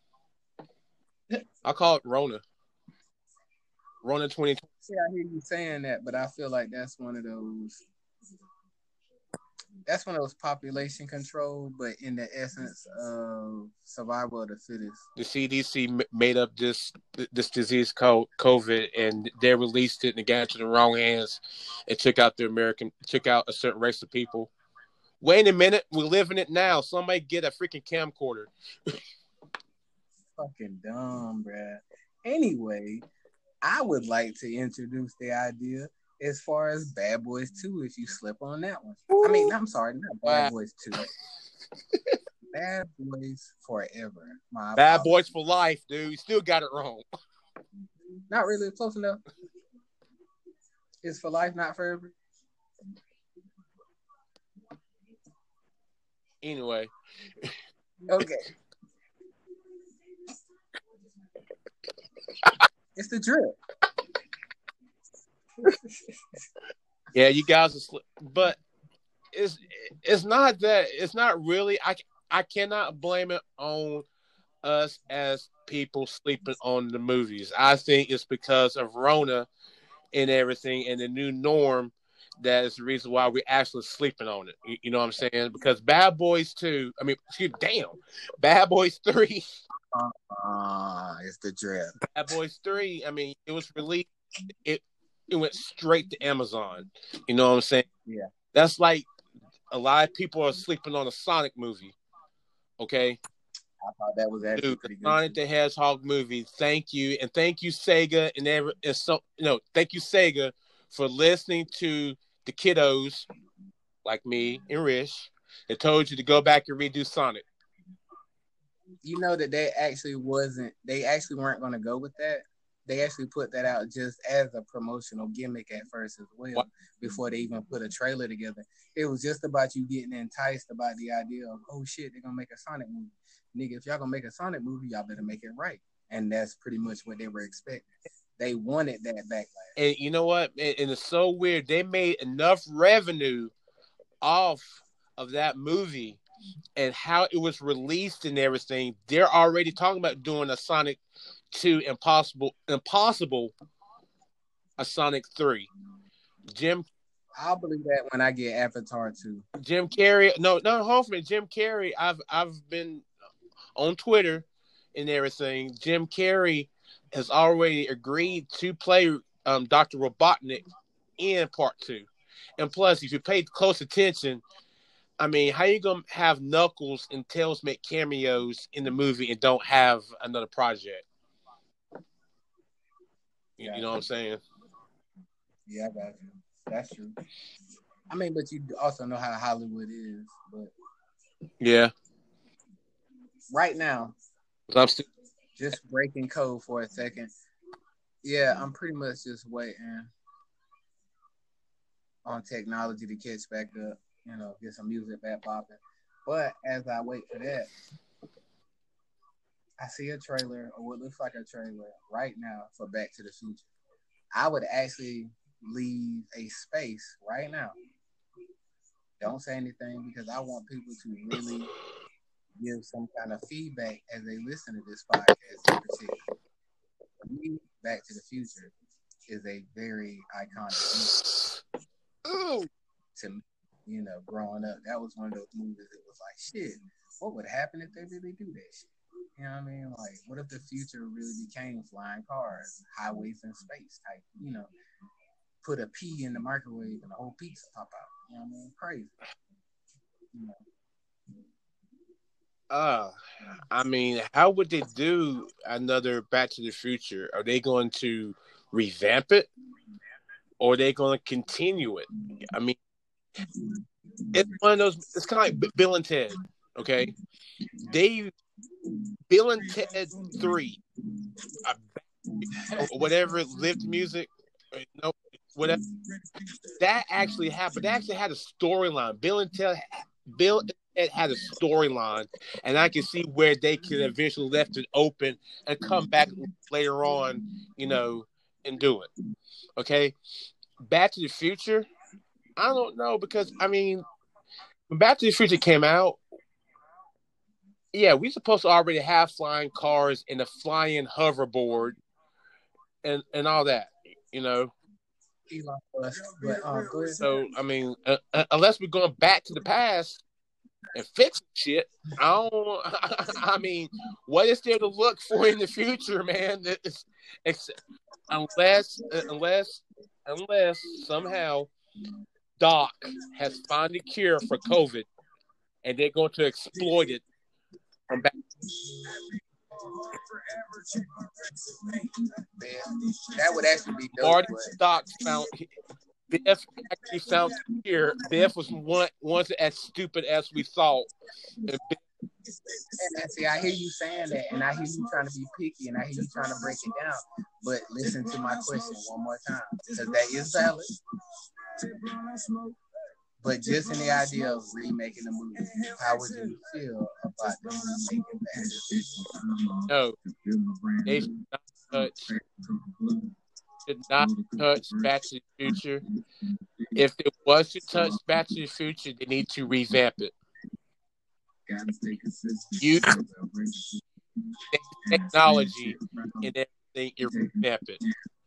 I'll call it Rona. Rona twenty twenty. See, I hear you saying that, but I feel like that's one of those. That's one of those population control, but in the essence of survival of the fittest. The C D C made up this this disease called COVID, and they released it and got into the wrong hands. It took out the American, took out a certain race of people. Wait a minute, we're living it now. Somebody get a freaking camcorder. Fucking dumb, bruh. Anyway, I would like to introduce the idea as far as Bad Boys two, if you slip on that one. I mean, I'm sorry, not Bad Boys two. Bad Boys Forever. My Bad Boys for Life, dude. You still got it wrong. Not really close enough. It's for life, not forever. Anyway. Okay. It's the drip. Yeah, you guys are sli- but it's it's not that it's not really I I cannot blame it on us as people sleeping on the movies. I think it's because of Rona and everything and the new norm that is the reason why we're actually sleeping on it. You, you know what I'm saying? Because Bad Boys two, I mean, excuse me, damn, Bad Boys three. Ah, uh, it's the drip. Bad Boys three, I mean, it was released, it it went straight to Amazon. You know what I'm saying? Yeah. That's like a lot of people are sleeping on a Sonic movie. Okay? I thought that was actually Dude, pretty good. Sonic the Hedgehog movie. Thank you. And thank you, Sega, and every and so you know, thank you, Sega, for listening to the kiddos like me and Rich that told you to go back and redo Sonic. You know that they actually wasn't they actually weren't gonna go with that. They actually put that out just as a promotional gimmick at first as well, what? Before they even put a trailer together. It was just about you getting enticed about the idea of, oh shit, they're gonna make a Sonic movie. Nigga, if y'all gonna make a Sonic movie, y'all better make it right. And that's pretty much what they were expecting. They wanted that backlash. And you know what? And, and it's so weird. They made enough revenue off of that movie and how it was released and everything. They're already talking about doing a Sonic two Impossible, Impossible, a Sonic three. Jim, I'll believe that when I get Avatar two. Jim Carrey, no, no, Hoffman, Jim Carrey. I've I've been on Twitter and everything. Jim Carrey has already agreed to play um, Doctor Robotnik in part two. And plus, if you pay close attention, I mean, how you gonna have Knuckles and Tails make cameos in the movie and don't have another project? You, you know what I'm saying? Yeah, I got you. That's true. I mean, but you also know how Hollywood is. But yeah, right now, I'm still just breaking code for a second. Yeah, I'm pretty much just waiting on technology to catch back up. You know, get some music back popping. But as I wait for that, I see a trailer or what looks like a trailer right now for Back to the Future. I would actually leave a space right now. Don't say anything because I want people to really give some kind of feedback as they listen to this podcast in particular. For me, Back to the Future is a very iconic movie. To me, you know, growing up, that was one of those movies that was like, shit, what would happen if they really do that shit? You know what I mean? Like, what if the future really became flying cars, highways in space type, you know, put a pea in the microwave and a whole pizza pop out. You know what I mean? Crazy. You know. Uh, I mean, how would they do another Back to the Future? Are they going to revamp it? Or are they going to continue it? I mean, it's one of those, it's kind of like Bill and Ted, okay? They, Bill and Ted three, uh, or whatever, Lived Music, no, whatever, that actually happened. They actually had a storyline. Bill and Ted, Bill and Ted had a storyline, and I can see where they could eventually left it open and come back later on, you know, and do it. Okay, Back to the Future. I don't know because I mean, when Back to the Future came out, yeah, we supposed to already have flying cars and a flying hoverboard and and all that, you know. Elon Musk, but um, go ahead. So I mean, uh, uh, unless we're going back to the past and fix shit, I don't. I mean, what is there to look for in the future, man? It's, it's, unless, uh, unless, unless somehow Doc has found a cure for COVID, and they're going to exploit it from back. Man, that would actually be dope. Marty But Doc found. Biff actually found here. Biff was one once as stupid as we thought. And Biff, and see, I hear you saying that, and I hear you trying to be picky, and I hear you trying to break it down. But listen to my question one more time, because that is valid. But just in the idea of remaking the movie, how would you feel about them remaking that? no, they should not touch. Should not touch Back to the Future. If it was to touch Back to the Future, they need to revamp it. Use technology and everything and revamp it.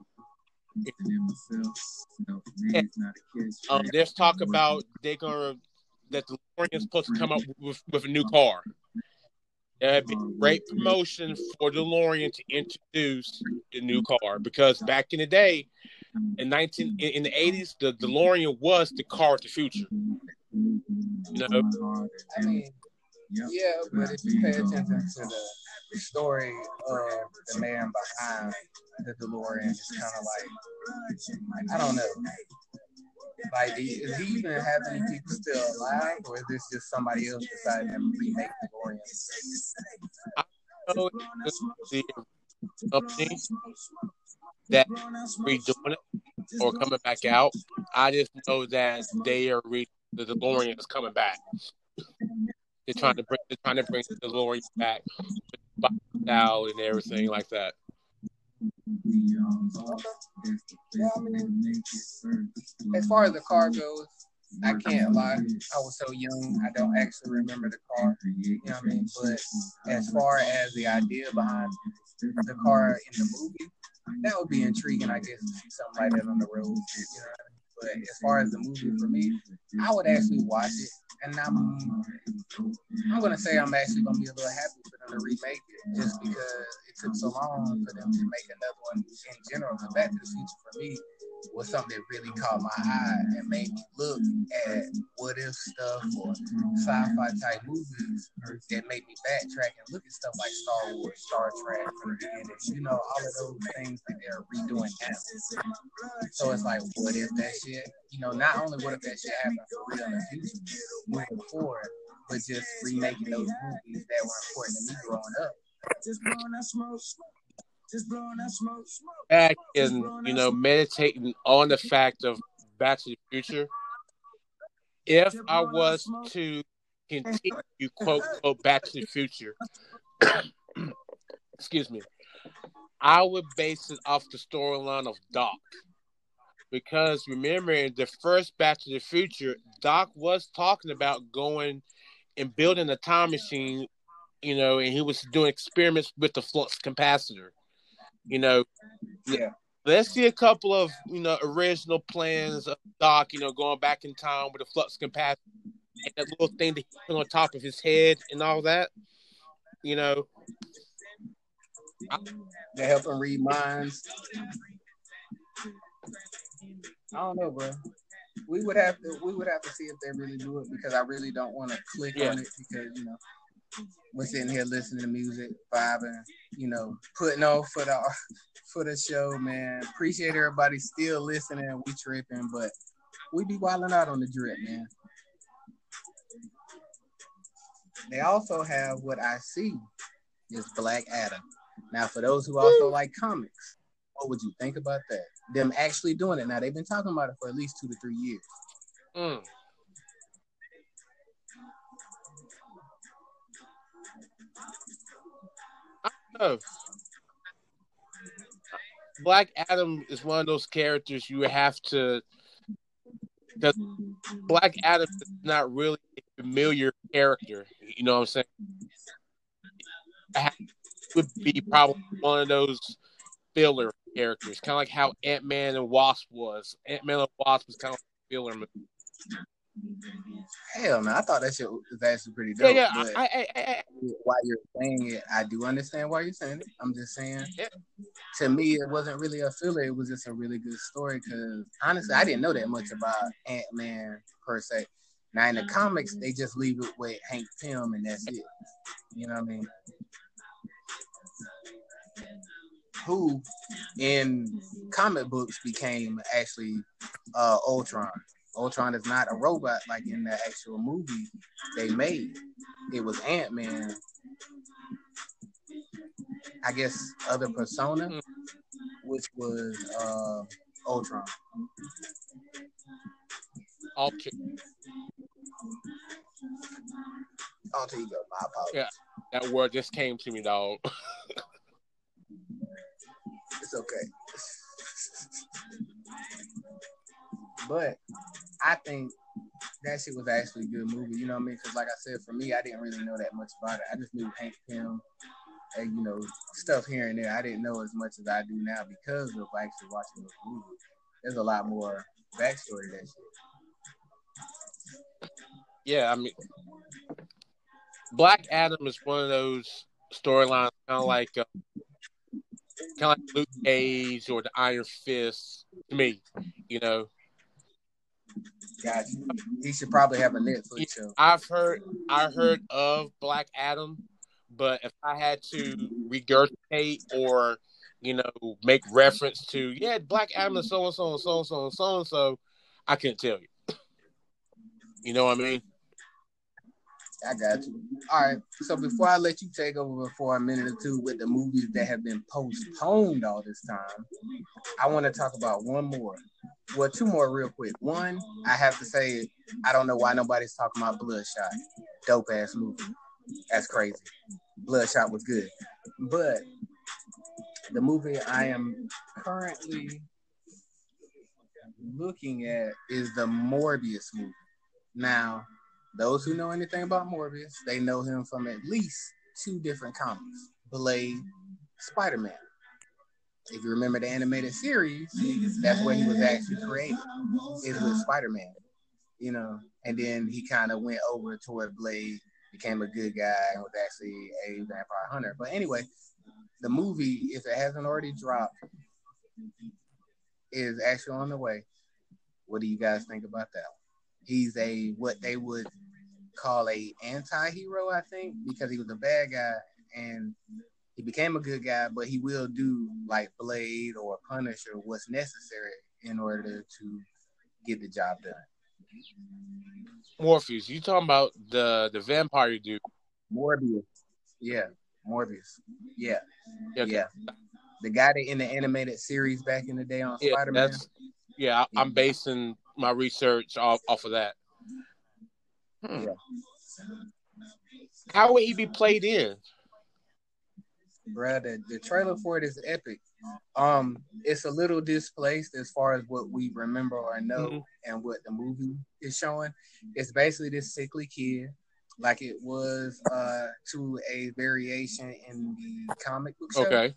And, um, there's talk about they're gonna that the DeLorean is supposed to come up with, with a new car. That'd be great promotion for DeLorean to introduce the new car because back in the day, in nineteen in, in the eighties, the DeLorean was the car of the future. You know, I mean, yeah, but if you pay attention to the story of the man behind the DeLorean, it's kind of like, I don't know. Like, is he even have any people still alive, or is this just somebody else deciding to remake DeLorean? I know it's the company that redoing it or coming back out. I just know that they are re- the DeLorean is coming back. They're trying to bring they're trying to bring the DeLorean back with style and everything like that. Well, I mean, as far as the car goes, I can't lie. I was so young, I don't actually remember the car. You know what I mean? But as far as the idea behind the car in the movie, that would be intriguing, I guess, to see something like that on the road. You know what I mean? But as far as the movie for me, I would actually watch it, and I'm I'm gonna say I'm actually gonna be a little happy for them to remake it, just because it took so long for them to make another one in general. But Back to the Future for me was something that really caught my eye and made me look at what if stuff or sci-fi type movies that made me backtrack and look at stuff like Star Wars, Star Trek from the beginning. You know, all of those things that they're redoing now. So it's like, what if that shit, you know, not only what if that shit happened for real in the future, moving forward, but just remaking those movies that were important to me growing up. Just blowing that smoke. Just blowing that smoke. Back and you know, meditating on the fact of Back to the Future. If I was to continue quote quote Back to the Future, excuse me, I would base it off the storyline of Doc. Because remember, in the first Back to the Future, Doc was talking about going and building a time machine, you know, and he was doing experiments with the flux capacitor. You know, yeah. Let's see a couple of, you know, original plans of Doc, you know, going back in time with the flux capacitor and that little thing that he put on top of his head and all that. You know, they help him read minds. I don't know, bro. We would have to we would have to see if they really do it, because I really don't want to click yeah. on it, because, you know, we're sitting here listening to music, vibing, you know, putting on for the for the show, man. Appreciate everybody still listening. We tripping, but we be wilding out on the drip, man. They also have What I See is Black Adam. Now, for those who also like comics, what would you think about that? Them actually doing it. Now, they've been talking about it for at least two to three years. Mm. I don't know. Black Adam is one of those characters you have to, because Black Adam is not really a familiar character. You know what I'm saying? It would be probably one of those filler characters, kind of like how Ant Man and Wasp was. Ant Man and Wasp was kind of like a filler movie. Hell no, I thought that shit was actually pretty Yeah, dope. yeah. But I, I, I, I, while you're saying it, I do understand why you're saying it. I'm just saying, yeah. to me, it wasn't really a filler. It was just a really good story. Because honestly, I didn't know that much about Ant Man per se. Now in the comics, they just leave it with Hank Pym, and that's it. You know what I mean? Who in comic books became actually uh, Ultron. Ultron is not a robot like in the actual movie they made. It was Ant-Man, I guess, other persona, mm. which was uh, Ultron. Okay. Alter ego, my apologies. Yeah, that word just came to me, dog. It's okay. But I think that shit was actually a good movie. You know what I mean? Because like I said, for me, I didn't really know that much about it. I just knew Hank Pym and, you know, stuff here and there. I didn't know as much as I do now because of actually watching this movie. There's a lot more backstory to that shit. Yeah, I mean, Black Adam is one of those storylines, kind of like, uh, kind of like Luke Cage or the Iron Fist to me. You know. Gotcha. He should probably have a Netflix show. I've heard, I heard of Black Adam, but if I had to regurgitate or, you know, make reference to, yeah, Black Adam is so and so and so and so and so and so, I couldn't tell you. You know what I mean? I got you. All right. So before I let you take over for a minute or two with the movies that have been postponed all this time, I want to talk about one more. Well, two more real quick. One, I have to say, I don't know why nobody's talking about Bloodshot. Dope ass movie. That's crazy. Bloodshot was good. But the movie I am currently looking at is the Morbius movie. Now, those who know anything about Morbius, they know him from at least two different comics, Blade, Spider-Man. If you remember the animated series, that's where he was actually created, is with Spider-Man, you know, and then he kind of went over toward Blade, became a good guy, and was actually a vampire hunter. But anyway, the movie, if it hasn't already dropped, is actually on the way. What do you guys think about that? He's a, what they would call a anti-hero, I think, because he was a bad guy and he became a good guy, but he will do like Blade or Punisher what's necessary in order to get the job done. Morpheus, you talking about the the vampire dude? Morbius, yeah, Morbius, yeah, okay. yeah. The guy that in the animated series back in the day on yeah, Spider-Man. That's, yeah, I, I'm basing my research off, off of that. Hmm. Yeah. How would he be played in? Bruh, the, the trailer for it is epic. Um, it's a little displaced as far as what we remember or know mm-hmm. and what the movie is showing. It's basically this sickly kid, like it was uh, to a variation in the comic book show okay.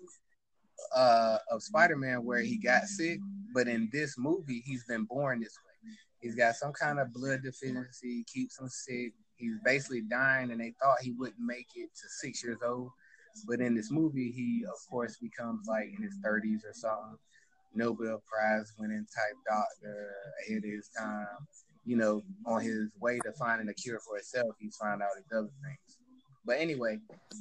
uh, of Spider-Man where he got sick, but in this movie, he's been born this way. He's got some kind of blood deficiency, keeps him sick. He's basically dying, and they thought he wouldn't make it to six years old. But in this movie, he, of course, becomes like in his thirties or something. Nobel Prize winning type doctor ahead of his time. You know, on his way to finding a cure for himself, he's found out these other things. But anyway,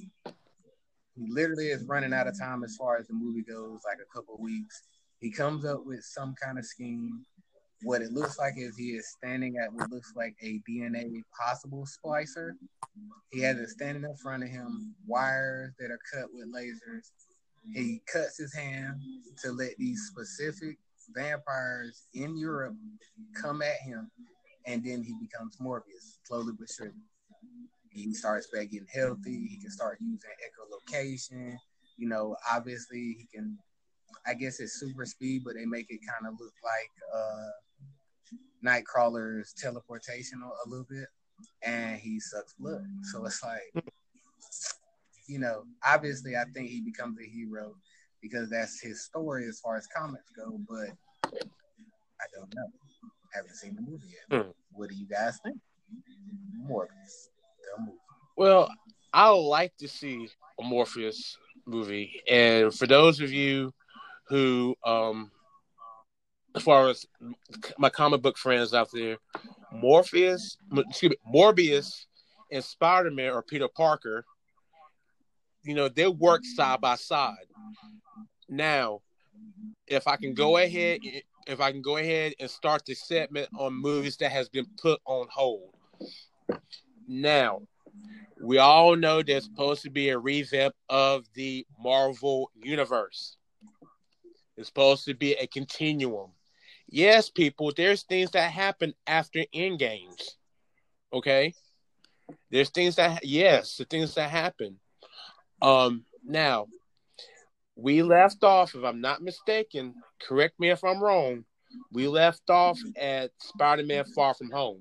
he literally is running out of time as far as the movie goes, like a couple of weeks. He comes up with some kind of scheme. What it looks like is he is standing at what looks like a D N A possible splicer. He has it standing in front of him, wires that are cut with lasers. He cuts his hand to let these specific vampires in Europe come at him, and then he becomes Morbius, slowly but surely. He starts back getting healthy. He can start using echolocation. You know, obviously he can I guess it's super speed, but they make it kind of look like uh, Nightcrawler's teleportation a little bit, and he sucks blood. So it's like, you know, obviously I think he becomes a hero because that's his story as far as comics go, but I don't know. Haven't seen the movie yet. Hmm. What do you guys think? Morbius, the movie. Well, I would like to see a Morpheus movie, and for those of you who, um, as far as my comic book friends out there, Morpheus, excuse me, Morbius and Spider-Man or Peter Parker, you know, they work side by side. Now, if I can go ahead, if I can go ahead and start the segment on movies that has been put on hold. Now, we all know there's supposed to be a revamp of the Marvel Universe. It's supposed to be a continuum. Yes, people, there's things that happen after Endgames. Okay? There's things that, yes, the things that happen. Um, now, we left off, if I'm not mistaken, correct me if I'm wrong, we left off at Spider-Man Far From Home.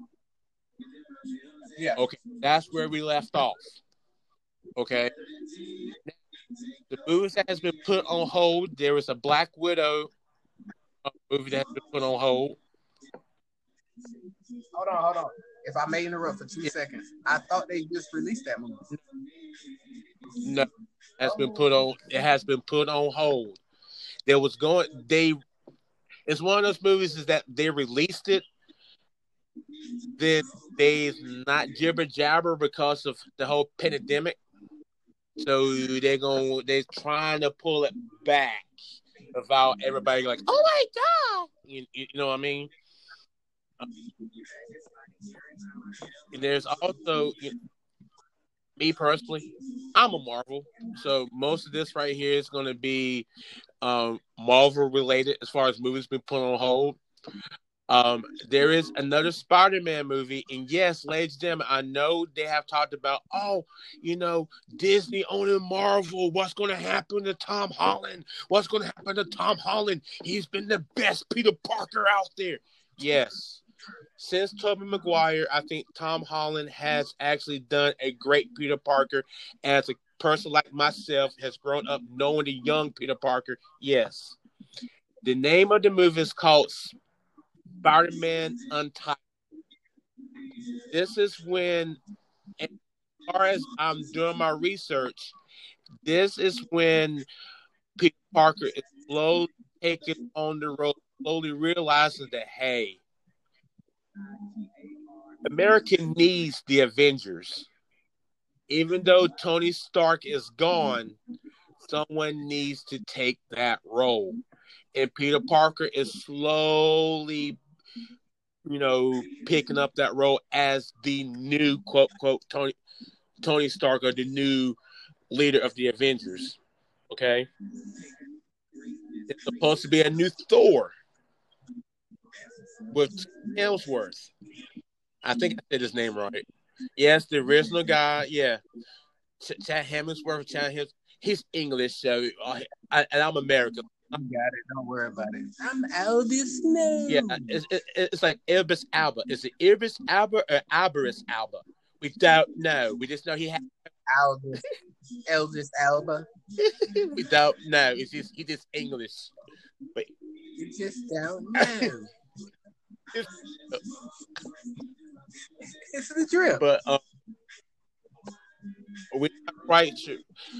Yeah. Okay, that's where we left off. Okay? The movies that has been put on hold, there is a Black Widow movie that has been put on hold. Hold on, hold on. If I may interrupt for two yeah. seconds, I thought they just released that movie. No, has been put on. It has been put on hold. There was going. They. It's one of those movies is that they released it. Then they not jibber jabber because of the whole pandemic. So they're going. They're trying to pull it back without everybody like, oh my god, you, you know what I mean? And there's also, you know, me personally, I'm a Marvel, so most of this right here is going to be um, Marvel related as far as movies been put on hold. Um, there is another Spider-Man movie, and yes, ladies and gentlemen, I know they have talked about, oh, you know, Disney owning Marvel. What's going to happen to Tom Holland? What's going to happen to Tom Holland? He's been the best Peter Parker out there. Yes. Since Tobey Maguire, I think Tom Holland has actually done a great Peter Parker. As a person like myself has grown up knowing the young Peter Parker, yes. The name of the movie is called Spider-Man Untitled. This is when, as far as I'm doing my research, this is when Peter Parker is slowly taking on the road, slowly realizing that, hey, America needs the Avengers. Even though Tony Stark is gone, someone needs to take that role. And Peter Parker is slowly, you know, picking up that role as the new, quote, quote, Tony, Tony Stark, or the new leader of the Avengers. Okay? It's supposed to be a new Thor with Hemsworth. I think I said his name right. Yes, the original guy. Yeah, Ch- Chad Hemsworth. Chad Hems- He's English, so uh, I, and I'm American. You got it. Don't worry about it. I'm Aldous Snow. Yeah, it's, it, it's like Idris Elba. Is it Idris Elba or Idris Elba? We don't know. We just know he had Aldous. Aldous Elba. We don't know. It's just he just English. But you just don't know. it's, it's the drip. But um, we're not quite sure.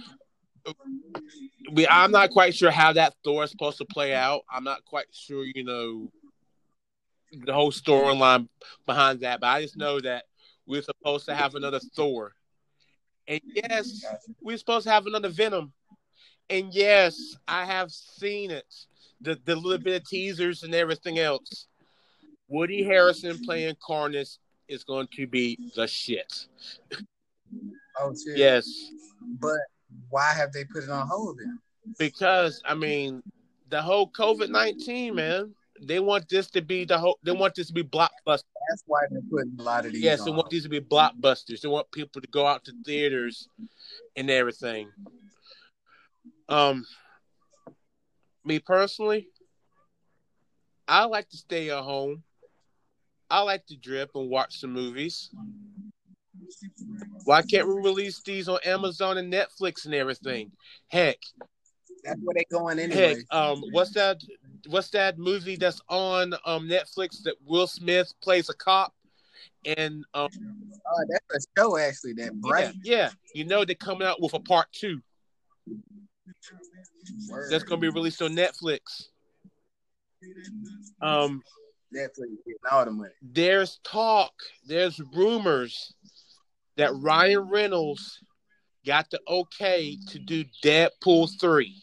We, I'm not quite sure how that Thor is supposed to play out. I'm not quite sure, you know, the whole storyline behind that. But I just know that we're supposed to have another Thor. And yes, we're supposed to have another Venom. And yes, I have seen it. The, the little bit of teasers and everything else. Woody Harrelson playing Carnage is going to be the shit. Oh, shit. Yes. But why have they put it on hold then? Because, I mean, the whole COVID nineteen, man, they want this to be the whole, they want this to be blockbusters. That's why they're putting a lot of these Yes, on they want hold. these to be blockbusters. They want people to go out to theaters and everything. Um, Me personally, I like to stay at home. I like to drip and watch some movies. Why can't we release these on Amazon and Netflix and everything? Heck, That's where they going anyway. heck, um, what's that? What's that movie that's on um Netflix that Will Smith plays a cop and um Uh, that's a show actually. That yeah, Bright. yeah, you know they're coming out with a part two Word. that's gonna be released on Netflix. Um, Netflix getting all the money. there's talk, there's rumors that Ryan Reynolds got the okay to do Deadpool three.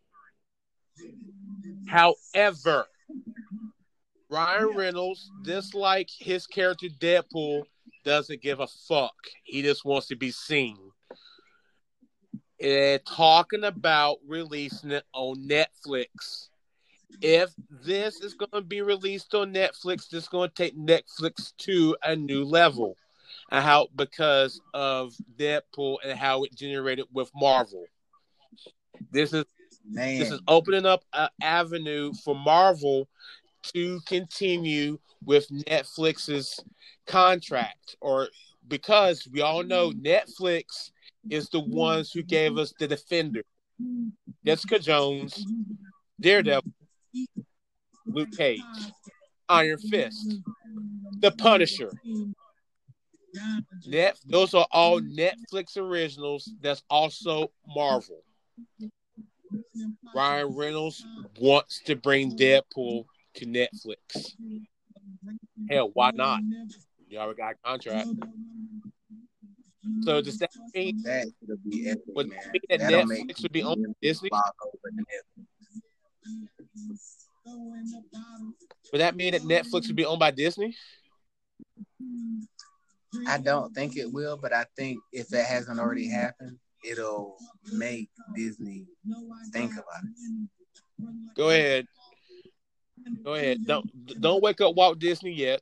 However, Ryan Reynolds, dislike his character Deadpool, doesn't give a fuck. He just wants to be seen. They're talking about releasing it on Netflix. If this is going to be released on Netflix, this is going to take Netflix to a new level. And how because of Deadpool and how it generated with Marvel. This is Man. this is opening up an avenue for Marvel to continue with Netflix's contract, or because we all know Netflix is the ones who gave us The Defender, Jessica Jones, Daredevil, Luke Cage, Iron Fist, The Punisher. Net, those are all Netflix originals. That's also Marvel. Ryan Reynolds wants to bring Deadpool to Netflix. Hell, why not? You already got a contract. So does that mean that would be epic, would man. that mean that That'll make Netflix would be on people Disney? flock over to Netflix. Would that mean that Netflix would be owned by Disney? I don't think it will, but I think if that hasn't already happened, it'll make Disney think about it. Go ahead. Go ahead. Don't don't wake up Walt Disney yet.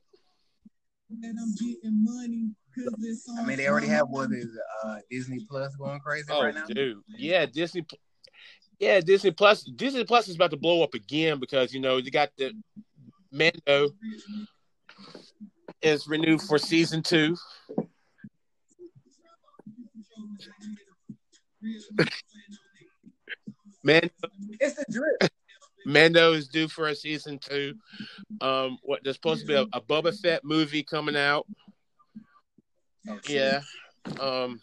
I mean, they already have what is uh, Disney Plus going crazy Oh, right now. dude. Yeah, Disney. Yeah, Disney Plus. Disney Plus is about to blow up again because you know you got the Mando is renewed for season two. Mando, It's the drip. Mando is due for a season two. Um, what there's supposed to be a, a Boba Fett movie coming out. Yeah. Um,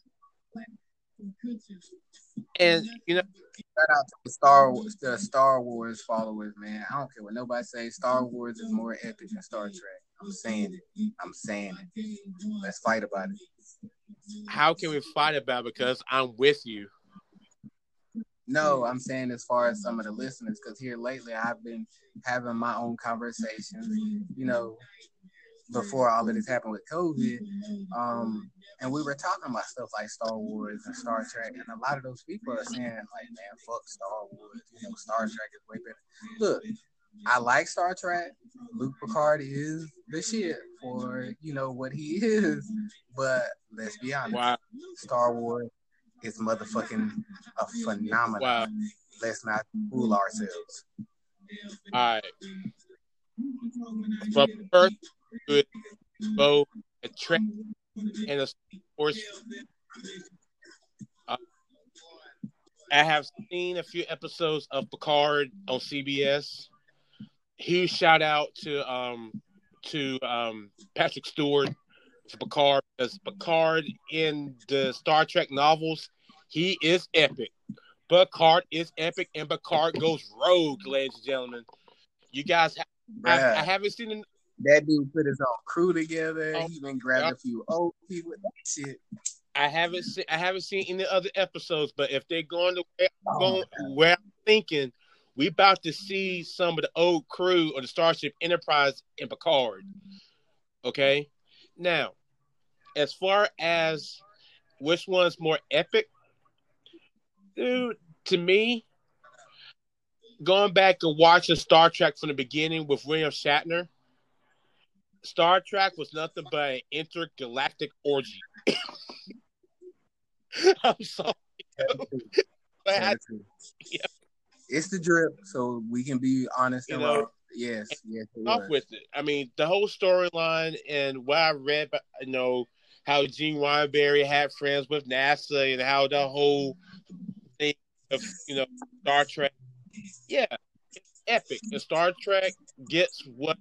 and you know, Shout out to the Star Wars, the Star Wars followers, man. I don't care what nobody says. Star Wars is more epic than Star Trek. I'm saying it. I'm saying it. Let's fight about it. How can we fight about it? Because I'm with you. No, I'm saying as far as some of the listeners, because here lately I've been having my own conversations, you know, before all of this happened with COVID. Um, and we were talking about stuff like Star Wars and Star Trek, and a lot of those people are saying, like, man, fuck Star Wars, you know, Star Trek is way better. Look, I like Star Trek. Luke Picard is the shit for, you know, what he is. But let's be honest, Wow. Star Wars is motherfucking a phenomenon. Wow. Let's not fool ourselves. All right. From first to both a Trek and a Force. Uh, I have seen a few episodes of Picard on C B S. Huge shout out to um to um Patrick Stewart for Picard, because Picard in the Star Trek novels, he is epic. Picard is epic, and Picard goes rogue, ladies and gentlemen. You guys, have, I, I haven't seen an, that dude put his own crew together. Oh, he even grabbed yeah. a few old people. That shit. I haven't seen I haven't seen any other episodes, but if they're going to where, Oh, going, where I'm thinking, we about to see some of the old crew of the Starship Enterprise in Picard. Okay, now as far as which one's more epic, dude, to me, going back and watching Star Trek from the beginning with William Shatner, Star Trek was nothing but an intergalactic orgy. I'm sorry. But I, yeah. It's the drip, so we can be honest You and know, raw. Yes, yes, it off was. with it. I mean, the whole storyline and what I read, you know, how Gene Roddenberry had friends with NASA and how the whole thing of, you know, Star Trek. Yeah, it's epic. And Star Trek gets what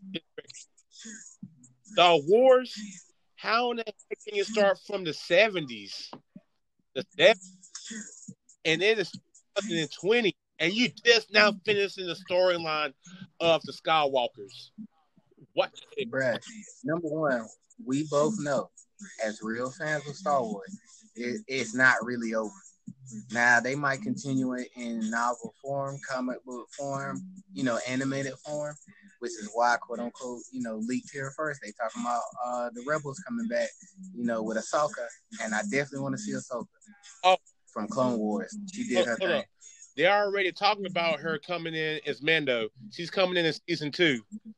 Star Wars. How in the heck can you start from the seventies, the seventies, and then it's twenty twenty, and you just now finishing the storyline of the Skywalkers? What? Bruh, number one, we both know, as real fans of Star Wars, it, it's not really over. Now they might continue it in novel form, comic book form, you know, animated form, which is why quote unquote, you know, leaked here first. They talking about uh the rebels coming back, you know, with Ahsoka, and I definitely want to see Ahsoka. Oh, from Clone Wars. She did hold, her hold thing. up. They're already talking about her coming in as Mando. She's coming in in season two.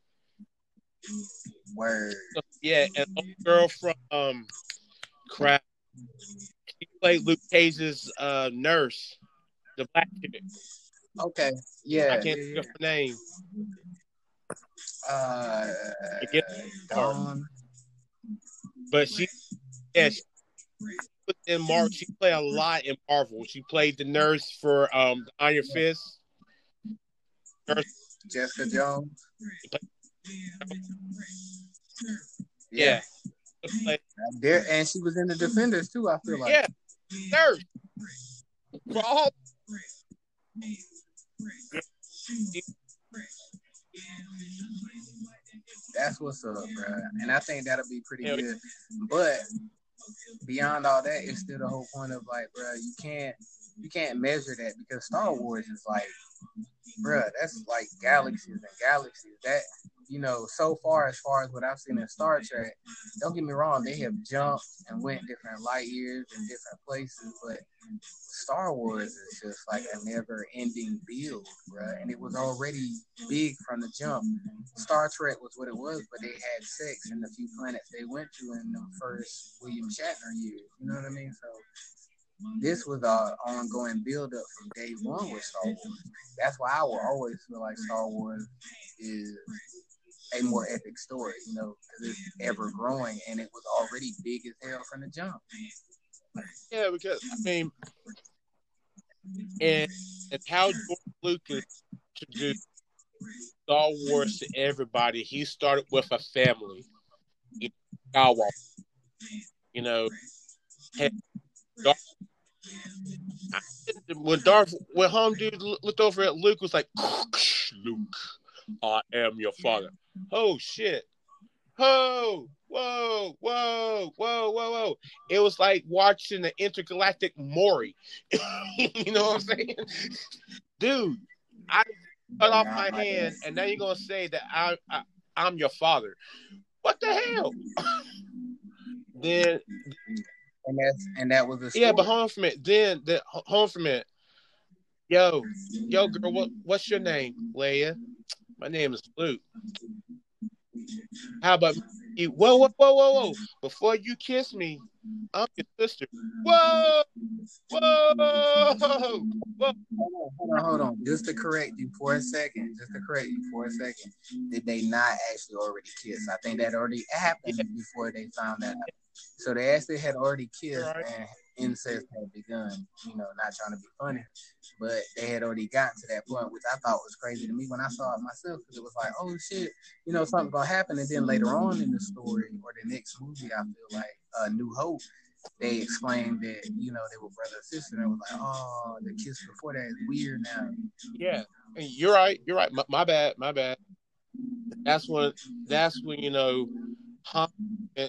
Word. So, yeah, and the girl from um crap. She played Luke Cage's uh, nurse, the black chick. Okay. Yeah. I can't yeah, think yeah. of her name. Uh, Again, Dawn. But she, yeah, she was in Mar. She played a lot in Marvel. She played the nurse for um the Iron Fist. Nurse, Jessica Jones. yeah. yeah. There, and she was in the Defenders too. I feel like. Yeah, nurse. For all. That's what's up, bro. And I think that'll be pretty Yeah. good. But beyond all that, it's still the whole point of like, bro, you can't you can't measure that because Star Wars is like, bro, that's like galaxies and galaxies. That, you know, so far as far as what I've seen in Star Trek, don't get me wrong, they have jumped and went different light years and different places, but Star Wars is just like a never-ending build, bro. And it was already big from the jump. Star Trek was what it was, but they had sex in the few planets they went to in the first William Shatner years. You know what I mean? So this was an ongoing build-up from day one with Star Wars. That's why I will always feel like Star Wars is a more epic story, you know, because it's ever growing and it was already big as hell from the jump. Yeah, because I mean, and and how George Lucas introduced Star Wars to everybody. He started with a family, you know, Skywalker. You know, had Darth, when Darth, when home dude looked over at Luke, was like, "Luke, I am your father." Oh shit! Oh, whoa, whoa, whoa, whoa, whoa! It was like watching the intergalactic Maury. You know what I'm saying, dude? I cut off my hand, and now you're gonna say that I, I I'm your father. What the hell? Then and that's and that was a story. Yeah, but home from it. Then the home from it. Yo, yo, girl, what what's your name, Leia? My name is Luke. How about you? Whoa, whoa, whoa, whoa, whoa! Before you kiss me, I'm your sister. Whoa, whoa, whoa! Hold on, hold on, hold on. Just to correct you for a second. Just to correct you for a second. Did they not actually already kiss? I think that already happened yeah. before they found that out. So they actually had already kissed right. and incest had begun. You know, not trying to be funny, but they had already gotten to that point, which I thought was crazy to me when I saw it myself, because it was like, oh shit, you know, something's gonna happen. And then later on in the story or the next movie, I feel like uh, New Hope, they explained that, you know, they were brother and sister, and it was like, oh, the kiss before that is weird now. Yeah, you're right. You're right. My, my bad. My bad. That's when. That's when you know. Huh, and,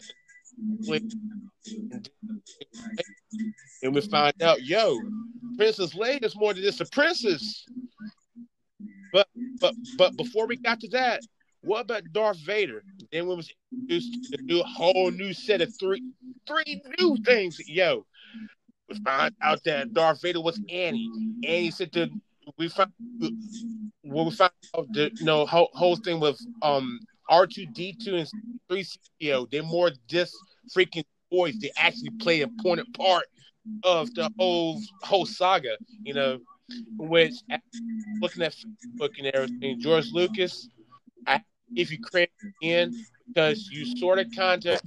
and we find out, yo, Princess Leia is more than just a princess. But but but before we got to that, what about Darth Vader? Then we was introduced to a new, whole new set of three three new things. Yo, we found out that Darth Vader was Annie. Annie said that we found when we found out the you know whole, whole thing with um R two D two and three C P O. They're more just freaking boys. They actually play an important part of the whole whole saga. You know, which looking at Facebook and everything, George Lucas, I give you credit in because you sort of kind of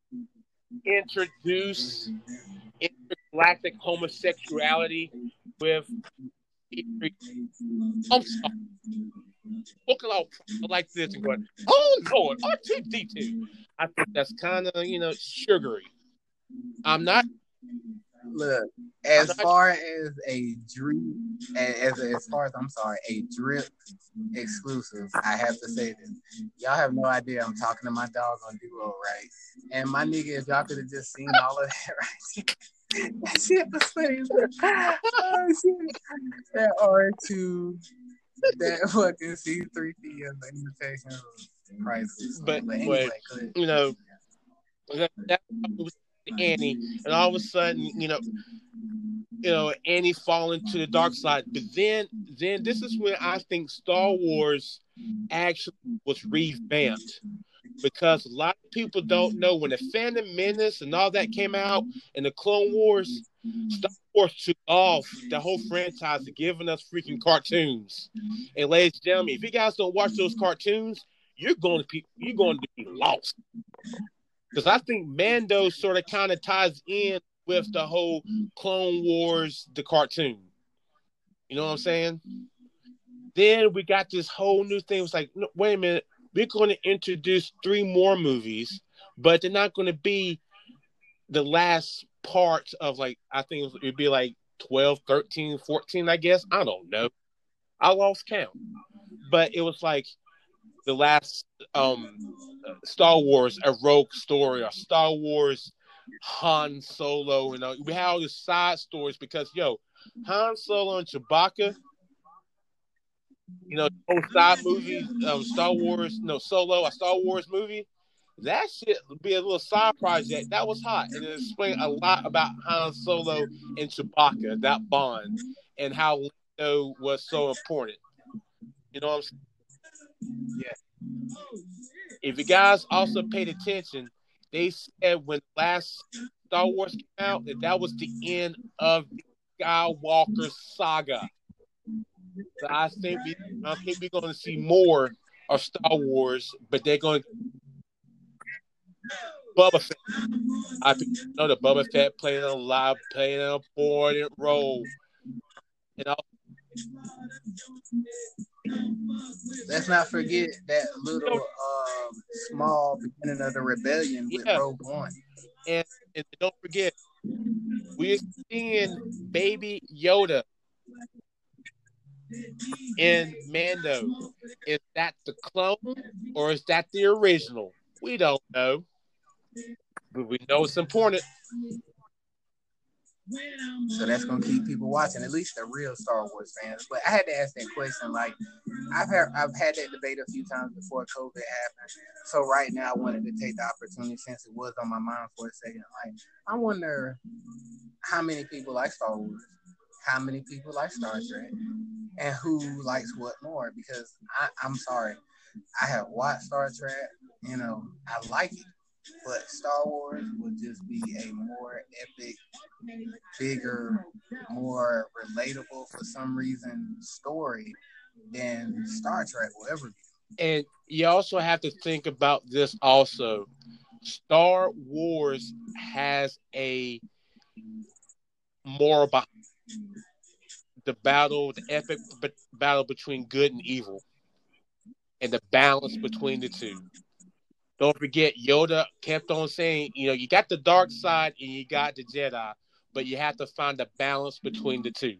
introduce intergalactic homosexuality with. I'm sorry. Looking all like this and going, oh Lord, R two D two. I think that's kind of, you know, sugary. I'm not. Look, as not, far as a drip, as as far as I'm sorry, a drip exclusive, I have to say this. Y'all have no idea I'm talking to my dog on duo, right? And my nigga, if y'all could have just seen all of that right, that shit was funny. Oh shit, that R two, that fucking C three P O invitation was priceless. But, but anyway, but you know, that, that was Annie, and all of a sudden, you know, you know, Annie falling to the dark side. But then, then this is when I think Star Wars actually was revamped, because a lot of people don't know when the Phantom Menace and all that came out and the Clone Wars, Star Wars took off the whole franchise of giving us freaking cartoons. And ladies and gentlemen, if you guys don't watch those cartoons, you're going to be you're going to be lost. Because I think Mando sort of kind of ties in with the whole Clone Wars, the cartoon. You know what I'm saying? Then we got this whole new thing. It was like, no, wait a minute, we're going to introduce three more movies, but they're not going to be the last part of, like, I think it would be like twelve, thirteen, fourteen, I guess. I don't know. I lost count. But it was like the last um, Star Wars, a Rogue story, or Star Wars Han Solo. You know, we had all these side stories because, yo, Han Solo and Chewbacca, you know, whole side movie, um, Star Wars, no, Solo, a Star Wars movie, that shit would be a little side project. That was hot. And it explained a lot about Han Solo and Chewbacca, that bond, and how Lando was so important. You know what I'm saying? Yeah. If you guys also paid attention, they said when last Star Wars came out that that was the end of the Skywalker saga. So I think we, I think we're going to see more of Star Wars, but they're going to Boba Fett. I know that Boba Fett played a lot, played an important role. You know. Let's not forget that little um, small beginning of the rebellion with yeah. Rogue One. And, and don't forget, we're seeing Baby Yoda in Mando. Is that the clone or is that the original? We don't know. But we know it's important. So that's gonna keep people watching, at least the real Star Wars fans. But I had to ask that question. Like, I've had I've had that debate a few times before COVID happened. So right now, I wanted to take the opportunity, since it was on my mind for a second. Like, I wonder how many people like Star Wars, how many people like Star Trek, and who likes what more. Because I, I'm sorry, I have watched Star Trek. You know, I like it. But Star Wars would just be a more epic, bigger, more relatable for some reason story than Star Trek will ever be. And you also have to think about this also. Star Wars has a more about the battle, the epic battle between good and evil, and the balance between the two. Don't forget, Yoda kept on saying, you know, you got the dark side and you got the Jedi, but you have to find a balance between the two.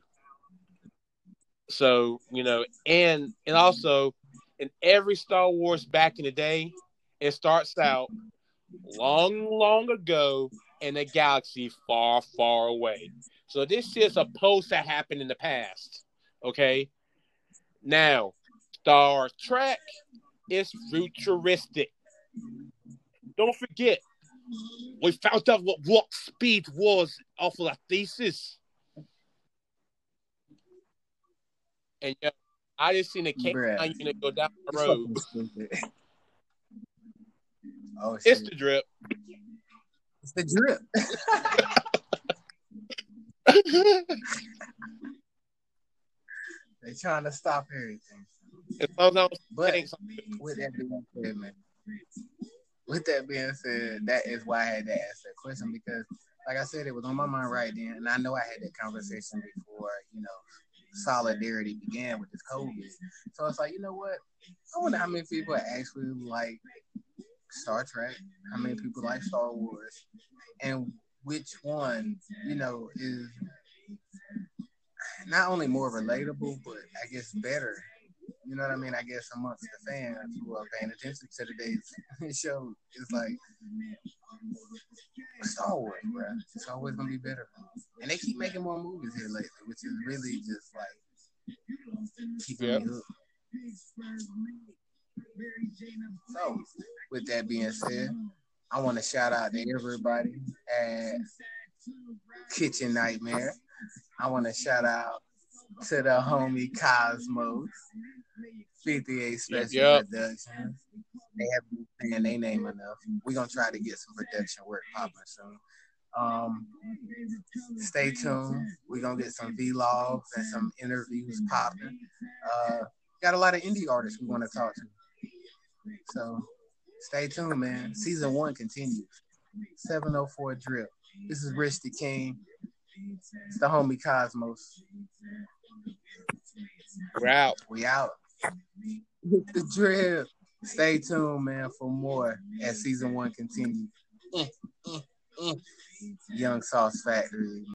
So, you know, and and also in every Star Wars back in the day, it starts out long, long ago in a galaxy far, far away. So this shit's supposed to happen in the past. Okay? Now, Star Trek is futuristic. Don't forget, we found out what warp speed was off of the thesis. And you know, I just seen a K nine unit go down the road. Oh, it's the drip. It's the drip. trying to stop everything. As long as I don't But think something. with that being said, man, with that being said, that is why I had to ask that question because, like I said, it was on my mind right then, and I know I had that conversation before, you know, solidarity began with this COVID. So it's like, you know what? I wonder how many people actually like Star Trek, how many people like Star Wars, and which one, you know, is not only more relatable, but I guess better. You know what I mean? I guess amongst the fans who are paying attention to today's show, it's like Star Wars, bro. It's always gonna be better. And they keep making more movies here lately, which is really just like keeping Yep. me hooked. So, with that being said, I want to shout out to everybody at Kitchen Nightmare. I want to shout out to the homie Cosmos, fifty-eight Special Yep. Productions. They haven't been saying their name enough. We're going to try to get some production work popping soon. Um, stay tuned. We're going to get some vlogs and some interviews popping. Uh, got a lot of indie artists we want to talk to. So stay tuned, man. Season one continues. seven oh four Drip. This is Rich the King. It's the homie Cosmos. We're out. We out. The Drip. Stay tuned, man, for more as season one continues. Mm, mm, mm. Young Sauce Factory.